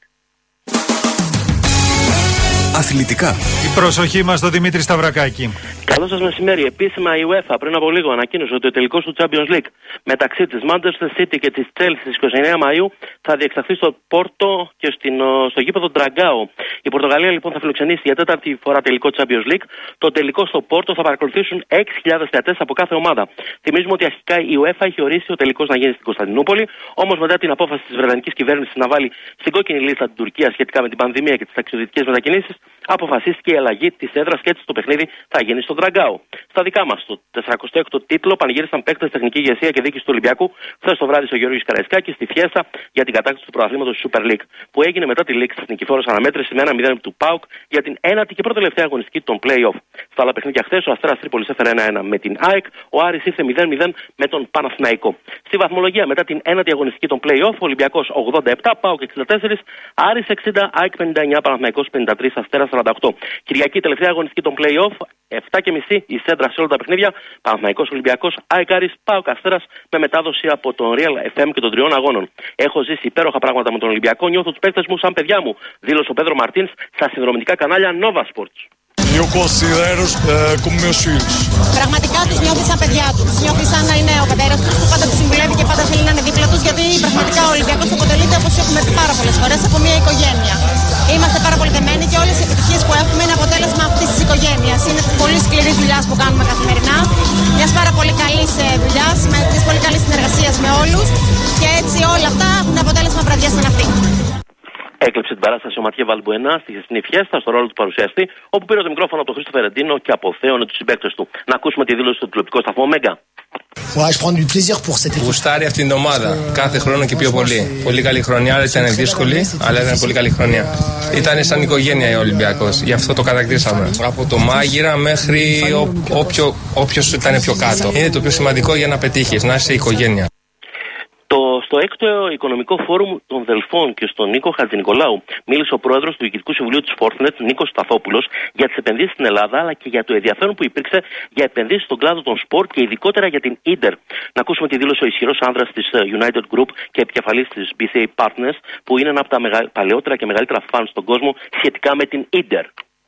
Αθλητικά. Η προσοχή μας στο Δημήτρη Σταυρακάκη. Καλό σας μεσημέρι. Επίσημα η UEFA πριν από λίγο ανακοίνωσε ότι ο τελικός του Champions League μεταξύ της Manchester City και της Chelsea στις είκοσι εννέα Μαΐου θα διεξαχθεί στο Πόρτο και στην, στο γήπεδο Ντραγκάο. Η Πορτογαλία λοιπόν θα φιλοξενήσει για τέταρτη φορά τελικό Champions League. Το τελικό στο Πόρτο θα παρακολουθήσουν έξι χιλιάδες θεατές από κάθε ομάδα. Θυμίζουμε ότι αρχικά η UEFA είχε ορίσει ο τελικός να γίνει στην Κωνσταντινούπολη, όμως μετά την απόφαση της Βρετανικής κυβέρνησης να βάλει στην κόκκινη λίστα την Τουρκία σχετικά με την πανδημία και τις ταξιδιωτικές μετακινήσεις, αποφασίστηκε η αλλαγή της έδρας και έτσι το παιχνίδι θα γίνει στον Τραγκάο. Στα δικά μας, το σαρανταέκτο έκτο τίτλο πανηγύρισαν παίκτες, τεχνική ηγεσία και διοίκηση του Ολυμπιακού χθες το βράδυ στο Γεώργιος Καραϊσκάκης στη Φιέστα για την κατάκτηση του πρωταθλήματος της Super League, που έγινε μετά τη λήξη της νικηφόρας αναμέτρησης με ένα μηδέν του ΠΑΟΚ για την ένατη και πρώτη τελευταία αγωνιστική των play-off. Στα άλλα παιχνίδια χθες, ο Αστέρας Τρίπολης έφερε ένα ένα με την ΑΕΚ, ο Άρης ήρθε μηδέν μηδέν με τον Παναθηναϊκό. Στη βαθμολογία μετά την ένατη αγωνιστική των play-off, ο Ολυμπιακός ογδόντα επτά, ΠΑΟΚ εξήντα τέσσερα, Άρης εξήντα, ΑΕΚ πενήντα εννιά, Παναθηναϊκός πενήντα τρία, Αστέρας σαράντα οκτώ. Κυριακή τελευταία αγωνιστική των play-off, επτά και μισή η σέντρα σε όλα τα παιχνίδια, Παναθηναϊκός Ολυμπιακός, ΑΕΚ Άρης, ΠΑΟΚ Αστέρας με μετάδοση από τον Real εφ εμ και των τριών αγώνων. Έχω ζήσει υπέροχα πράγματα με τον Ολυμπιακό, νιώθω τους παίκτες μου σαν παιδιά μου, δήλωσε ο Πέδρο Μαρτίνς στα συνδρομητικά κανάλια Nova Sports. Eu considero uh, como meus filhos. Πραγματικά τους νιώθει σαν παιδιά τους. Νιώθει σαν να είναι ο πατέρας τους που πάντα τους συμβουλεύει και πάντα θέλει να είναι δίπλα τους. Γιατί πραγματικά ο Ολυμπιακός αποτελείται, όπως έχουμε πει πάρα πολλές φορές, από μια οικογένεια. Είμαστε πάρα πολύ δεμένοι και όλες οι επιτυχίες που έχουμε είναι αποτέλεσμα αυτής της οικογένειας. Είναι της πολύ σκληρής δουλειάς που κάνουμε καθημερινά. Μιας πάρα πολύ καλής δουλειάς, μιας πολύ καλής συνεργασίας με όλους. Και έτσι όλα αυτά έχουν αποτέλεσμα βραδιά στην αυτή. Έκλεψε την παράσταση ο Ματιέ Βαλμπουενά στη χθεσινή Φιέστα στο ρόλο του παρουσιαστή, όπου πήρε το μικρόφωνο από τον Χρήστο Φερεντίνο και αποθέωνε τους συμπαίκτες του. Να ακούσουμε τη δήλωση του τηλεοπτικού σταθμού Μέγκα. Γουστάρει αυτήν την ομάδα κάθε χρόνο και πιο πολύ. Πολύ καλή χρονιά, ήταν δύσκολη, αλλά ήταν πολύ καλή χρονιά. Ήταν σαν οικογένεια ο Ολυμπιακός, γι' αυτό το κατακτήσαμε. Από το μάγειρα μέχρι όποιος ήταν πιο κάτω. Είναι το πιο σημαντικό για να πετύχεις, να είσαι οικογένεια. Το, στο έκτο Οικονομικό Φόρουμ των Δελφών και στον Νίκο Χατζηνικολάου μίλησε ο πρόεδρος του Διοικητικού Συμβουλίου της Sportsnet, Νίκος Σταθόπουλος, για τις επενδύσεις στην Ελλάδα αλλά και για το ενδιαφέρον που υπήρξε για επενδύσεις στον κλάδο των σπορτ και ειδικότερα για την Ίντερ. Να ακούσουμε τη δήλωση ο ισχυρός άνδρας της United Group και επικεφαλής της μπι σι έι Partners, που είναι ένα από τα μεγα... παλαιότερα και μεγαλύτερα φαν στον κόσμο σχετικά με την Ίντερ.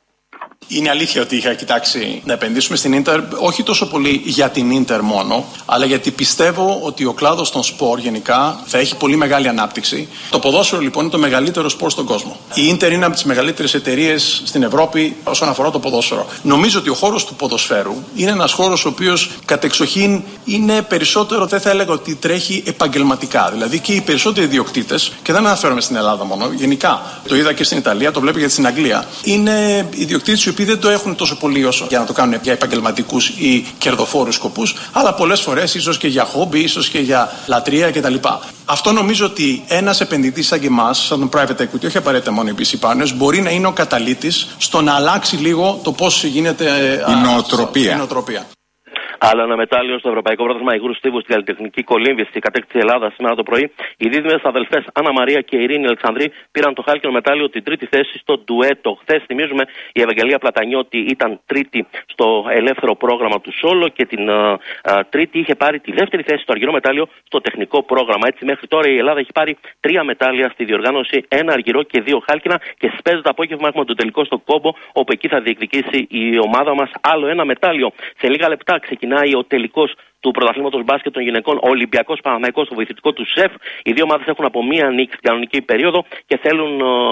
Είναι αλήθεια ότι είχα κοιτάξει να επενδύσουμε στην Ίντερ, όχι τόσο πολύ για την Ίντερ μόνο, αλλά γιατί πιστεύω ότι ο κλάδος των σπορ γενικά θα έχει πολύ μεγάλη ανάπτυξη. Το ποδόσφαιρο λοιπόν είναι το μεγαλύτερο σπορ στον κόσμο. Η Ίντερ είναι από τις μεγαλύτερες εταιρείες στην Ευρώπη όσον αφορά το ποδόσφαιρο. Νομίζω ότι ο χώρος του ποδοσφαίρου είναι ένας χώρος ο οποίος κατεξοχήν είναι περισσότερο, δεν θα έλεγα ότι τρέχει επαγγελματικά. Δηλαδή και οι περισσότεροι ιδιοκτήτες, και δεν αναφέρομαι στην Ελλάδα μόνο, γενικά το είδα και στην Ιταλία, το βλέπω και στην Αγγλία, είναι ιδιοκτήτες οι οποίοι δεν το έχουν τόσο πολύ όσο για να το κάνουν για επαγγελματικούς ή κερδοφόρους σκοπούς, αλλά πολλές φορές ίσως και για χόμπι, ίσως και για λατρεία κτλ. Αυτό νομίζω ότι ένας επενδυτής σαν και εμάς, σαν τον private equity, όχι απαραίτητα μόνο οι μπι σι Partners, μπορεί να είναι ο καταλύτης στο να αλλάξει λίγο το πώς γίνεται η νοοτροπία. Η νοοτροπία. Άλλο ένα μετάλλιο στο Ευρωπαϊκό Πρωτάθλημα Υγρού Στίβου στην καλλιτεχνική κολύμβηση κατέκτησε η Ελλάδα σήμερα το πρωί. Οι δίδυμες αδελφές Άννα Μαρία και Ειρήνη Αλεξανδρή πήραν το χάλκινο μετάλλιο την τρίτη θέση στο ντουέτο. Χθες, θυμίζουμε, η Ευαγγελία Πλατανιώτη ήταν τρίτη στο ελεύθερο πρόγραμμα του Σόλο και την α, α, τρίτη είχε πάρει τη δεύτερη θέση στο αργυρό μετάλλιο στο τεχνικό πρόγραμμα. Έτσι, μέχρι τώρα η Ελλάδα έχει πάρει τρία μετάλλια στη διοργάνωση, ένα αργυρό και δύο χάλκινα. Και στις πέντε το απόγευμα έχουμε το τελικό στο Κόμπο, όπου εκεί θα διεκδικήσει η ομάδα μας άλλο ένα μετάλλιο. Σε λίγα λεπτά ξεκινάει ο τελικός του πρωταθλήματος μπάσκετ των γυναικών, ο Ολυμπιακός Παναθηναϊκός, το βοηθητικό του ΣΕΦ. Οι δύο ομάδες έχουν από μία νίκη στην κανονική περίοδο και θέλουν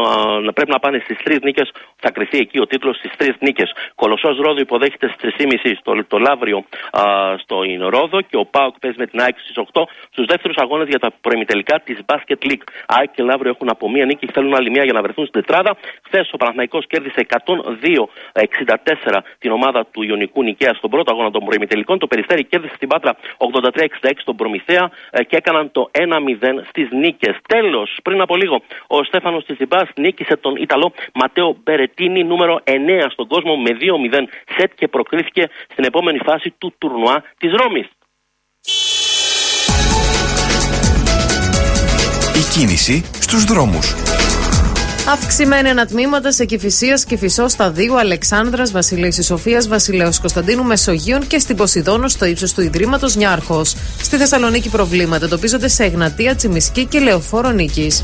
να πρέπει να πάνε στις τρεις νίκες. Θα κρυθεί εκεί ο τίτλος στις τρεις νίκες. Κολοσσός Ρόδο υποδέχεται στις τρεις και μισή στο το Λαύριο α, στο Ρόδο και ο ΠΑΟΚ παίζει με την ΑΕΚ στις οκτώ στους δεύτερους αγώνες για τα προημιτελικά της Basket League. ΑΕΚ και Λαύριο έχουν από μία νίκη και θέλουν άλλη μία για να βρεθούν στην τετράδα. Χθες ο Παναθηναϊκός κέρδισε εκατόν δύο εξήντα τέσσερα την ομάδα του Ιωνικού Νικαία στον πρώτο αγώνα των προημιτελικών. Το Περιστέρι κέρδισε την ογδόντα τρία εξήντα έξι στον Προμηθέα και έκαναν το ένα μηδέν στις νίκες. Τέλος, πριν από λίγο, ο Στέφανος Τσιτσιπάς νίκησε τον Ιταλό Ματέο Μπερετίνι, νούμερο εννέα στον κόσμο, με δύο μηδέν σετ και προκρίθηκε στην επόμενη φάση του τουρνουά της Ρώμης. Η κίνηση στους δρόμους. Αυξημένα ανατμήματα σε Κηφισίας, Κηφισός, Σταδίου, Αλεξάνδρας, Βασιλέης Σοφίας, Βασιλέως Κωνσταντίνου, Μεσογείων και στην Ποσειδόνο στο ύψος του Ιδρύματος Νιάρχος. Στη Θεσσαλονίκη προβλήματα εντοπίζονται σε Εγνατία, Τσιμισκή και Λεωφόρο Νίκης.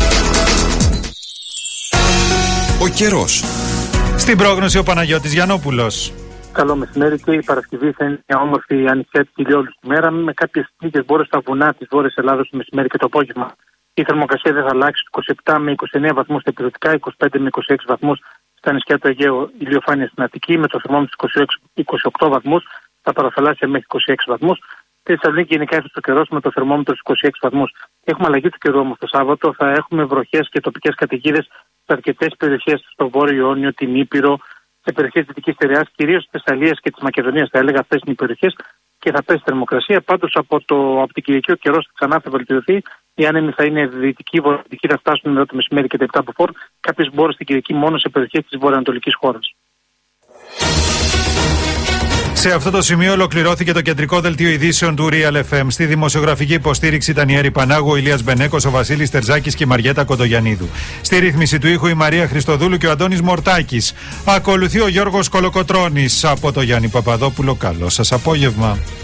Ο καιρός. Στην πρόγνωση ο Παναγιώτης Γιαννόπουλος. Καλό μεσημέρι και η Παρασκευή θα είναι μια όμορφη ανοιξιάτικη ηλιόλουστη μέρα με κάποιες νίκες μπόρες στα βουνά της Βόρειας Ελλάδας το μεσημέρι και το απόγευμα. Η θερμοκρασία δεν θα αλλάξει είκοσι επτά με είκοσι εννέα βαθμούς στα υπηρετικά, είκοσι πέντε με είκοσι έξι βαθμούς στα νησιά του Αιγαίου, ηλιοφάνεια στην Αττική, με το θερμόμετρο είκοσι οκτώ βαθμούς, στα παραθαλάσσια μέχρι είκοσι έξι βαθμούς. Στη Θεσσαλονίκη γενικά έφτασε ο καιρός με το θερμόμετρο είκοσι έξι βαθμούς. Έχουμε αλλαγή του καιρού όμως το Σάββατο, θα έχουμε βροχές και τοπικές καταιγίδες σε αρκετές περιοχές στο Βόρειο Ιόνιο, την Ήπειρο, σε περιοχές Δυτικής Στερεάς, κυρίως της Θεσσαλίας και της Μακεδονίας. Θα έλεγα αυτές είναι οι περιοχές και θα πέσει θερμοκρασία. Πάντως από, το, από την Κυριακή ο καιρός ξανά θα βελτιωθεί. Οι άνεμοι θα είναι δυτικοί, βορειοδυτικοί, θα φτάσουν μετά το μεσημέρι και τα επτά από φορ. Κάποιες μπόρες στην Κυριακή μόνο σε περιοχές της βορειοανατολικής χώρας. Σε αυτό το σημείο ολοκληρώθηκε το κεντρικό δελτίο ειδήσεων του Real εφ εμ. Στη δημοσιογραφική υποστήριξη ήταν η Έρη Πανάγου, ο Ηλίας Μπενέκος, ο Βασίλης Τερζάκης και η Μαριέτα Κοντογιαννίδου. Στη ρύθμιση του ήχου η Μαρία Χριστοδούλου και ο Αντώνης Μορτάκης. Ακολουθεί ο Γιώργος Κολοκοτρώνης από το Γιάννη Παπαδόπουλο. Καλό σας απόγευμα.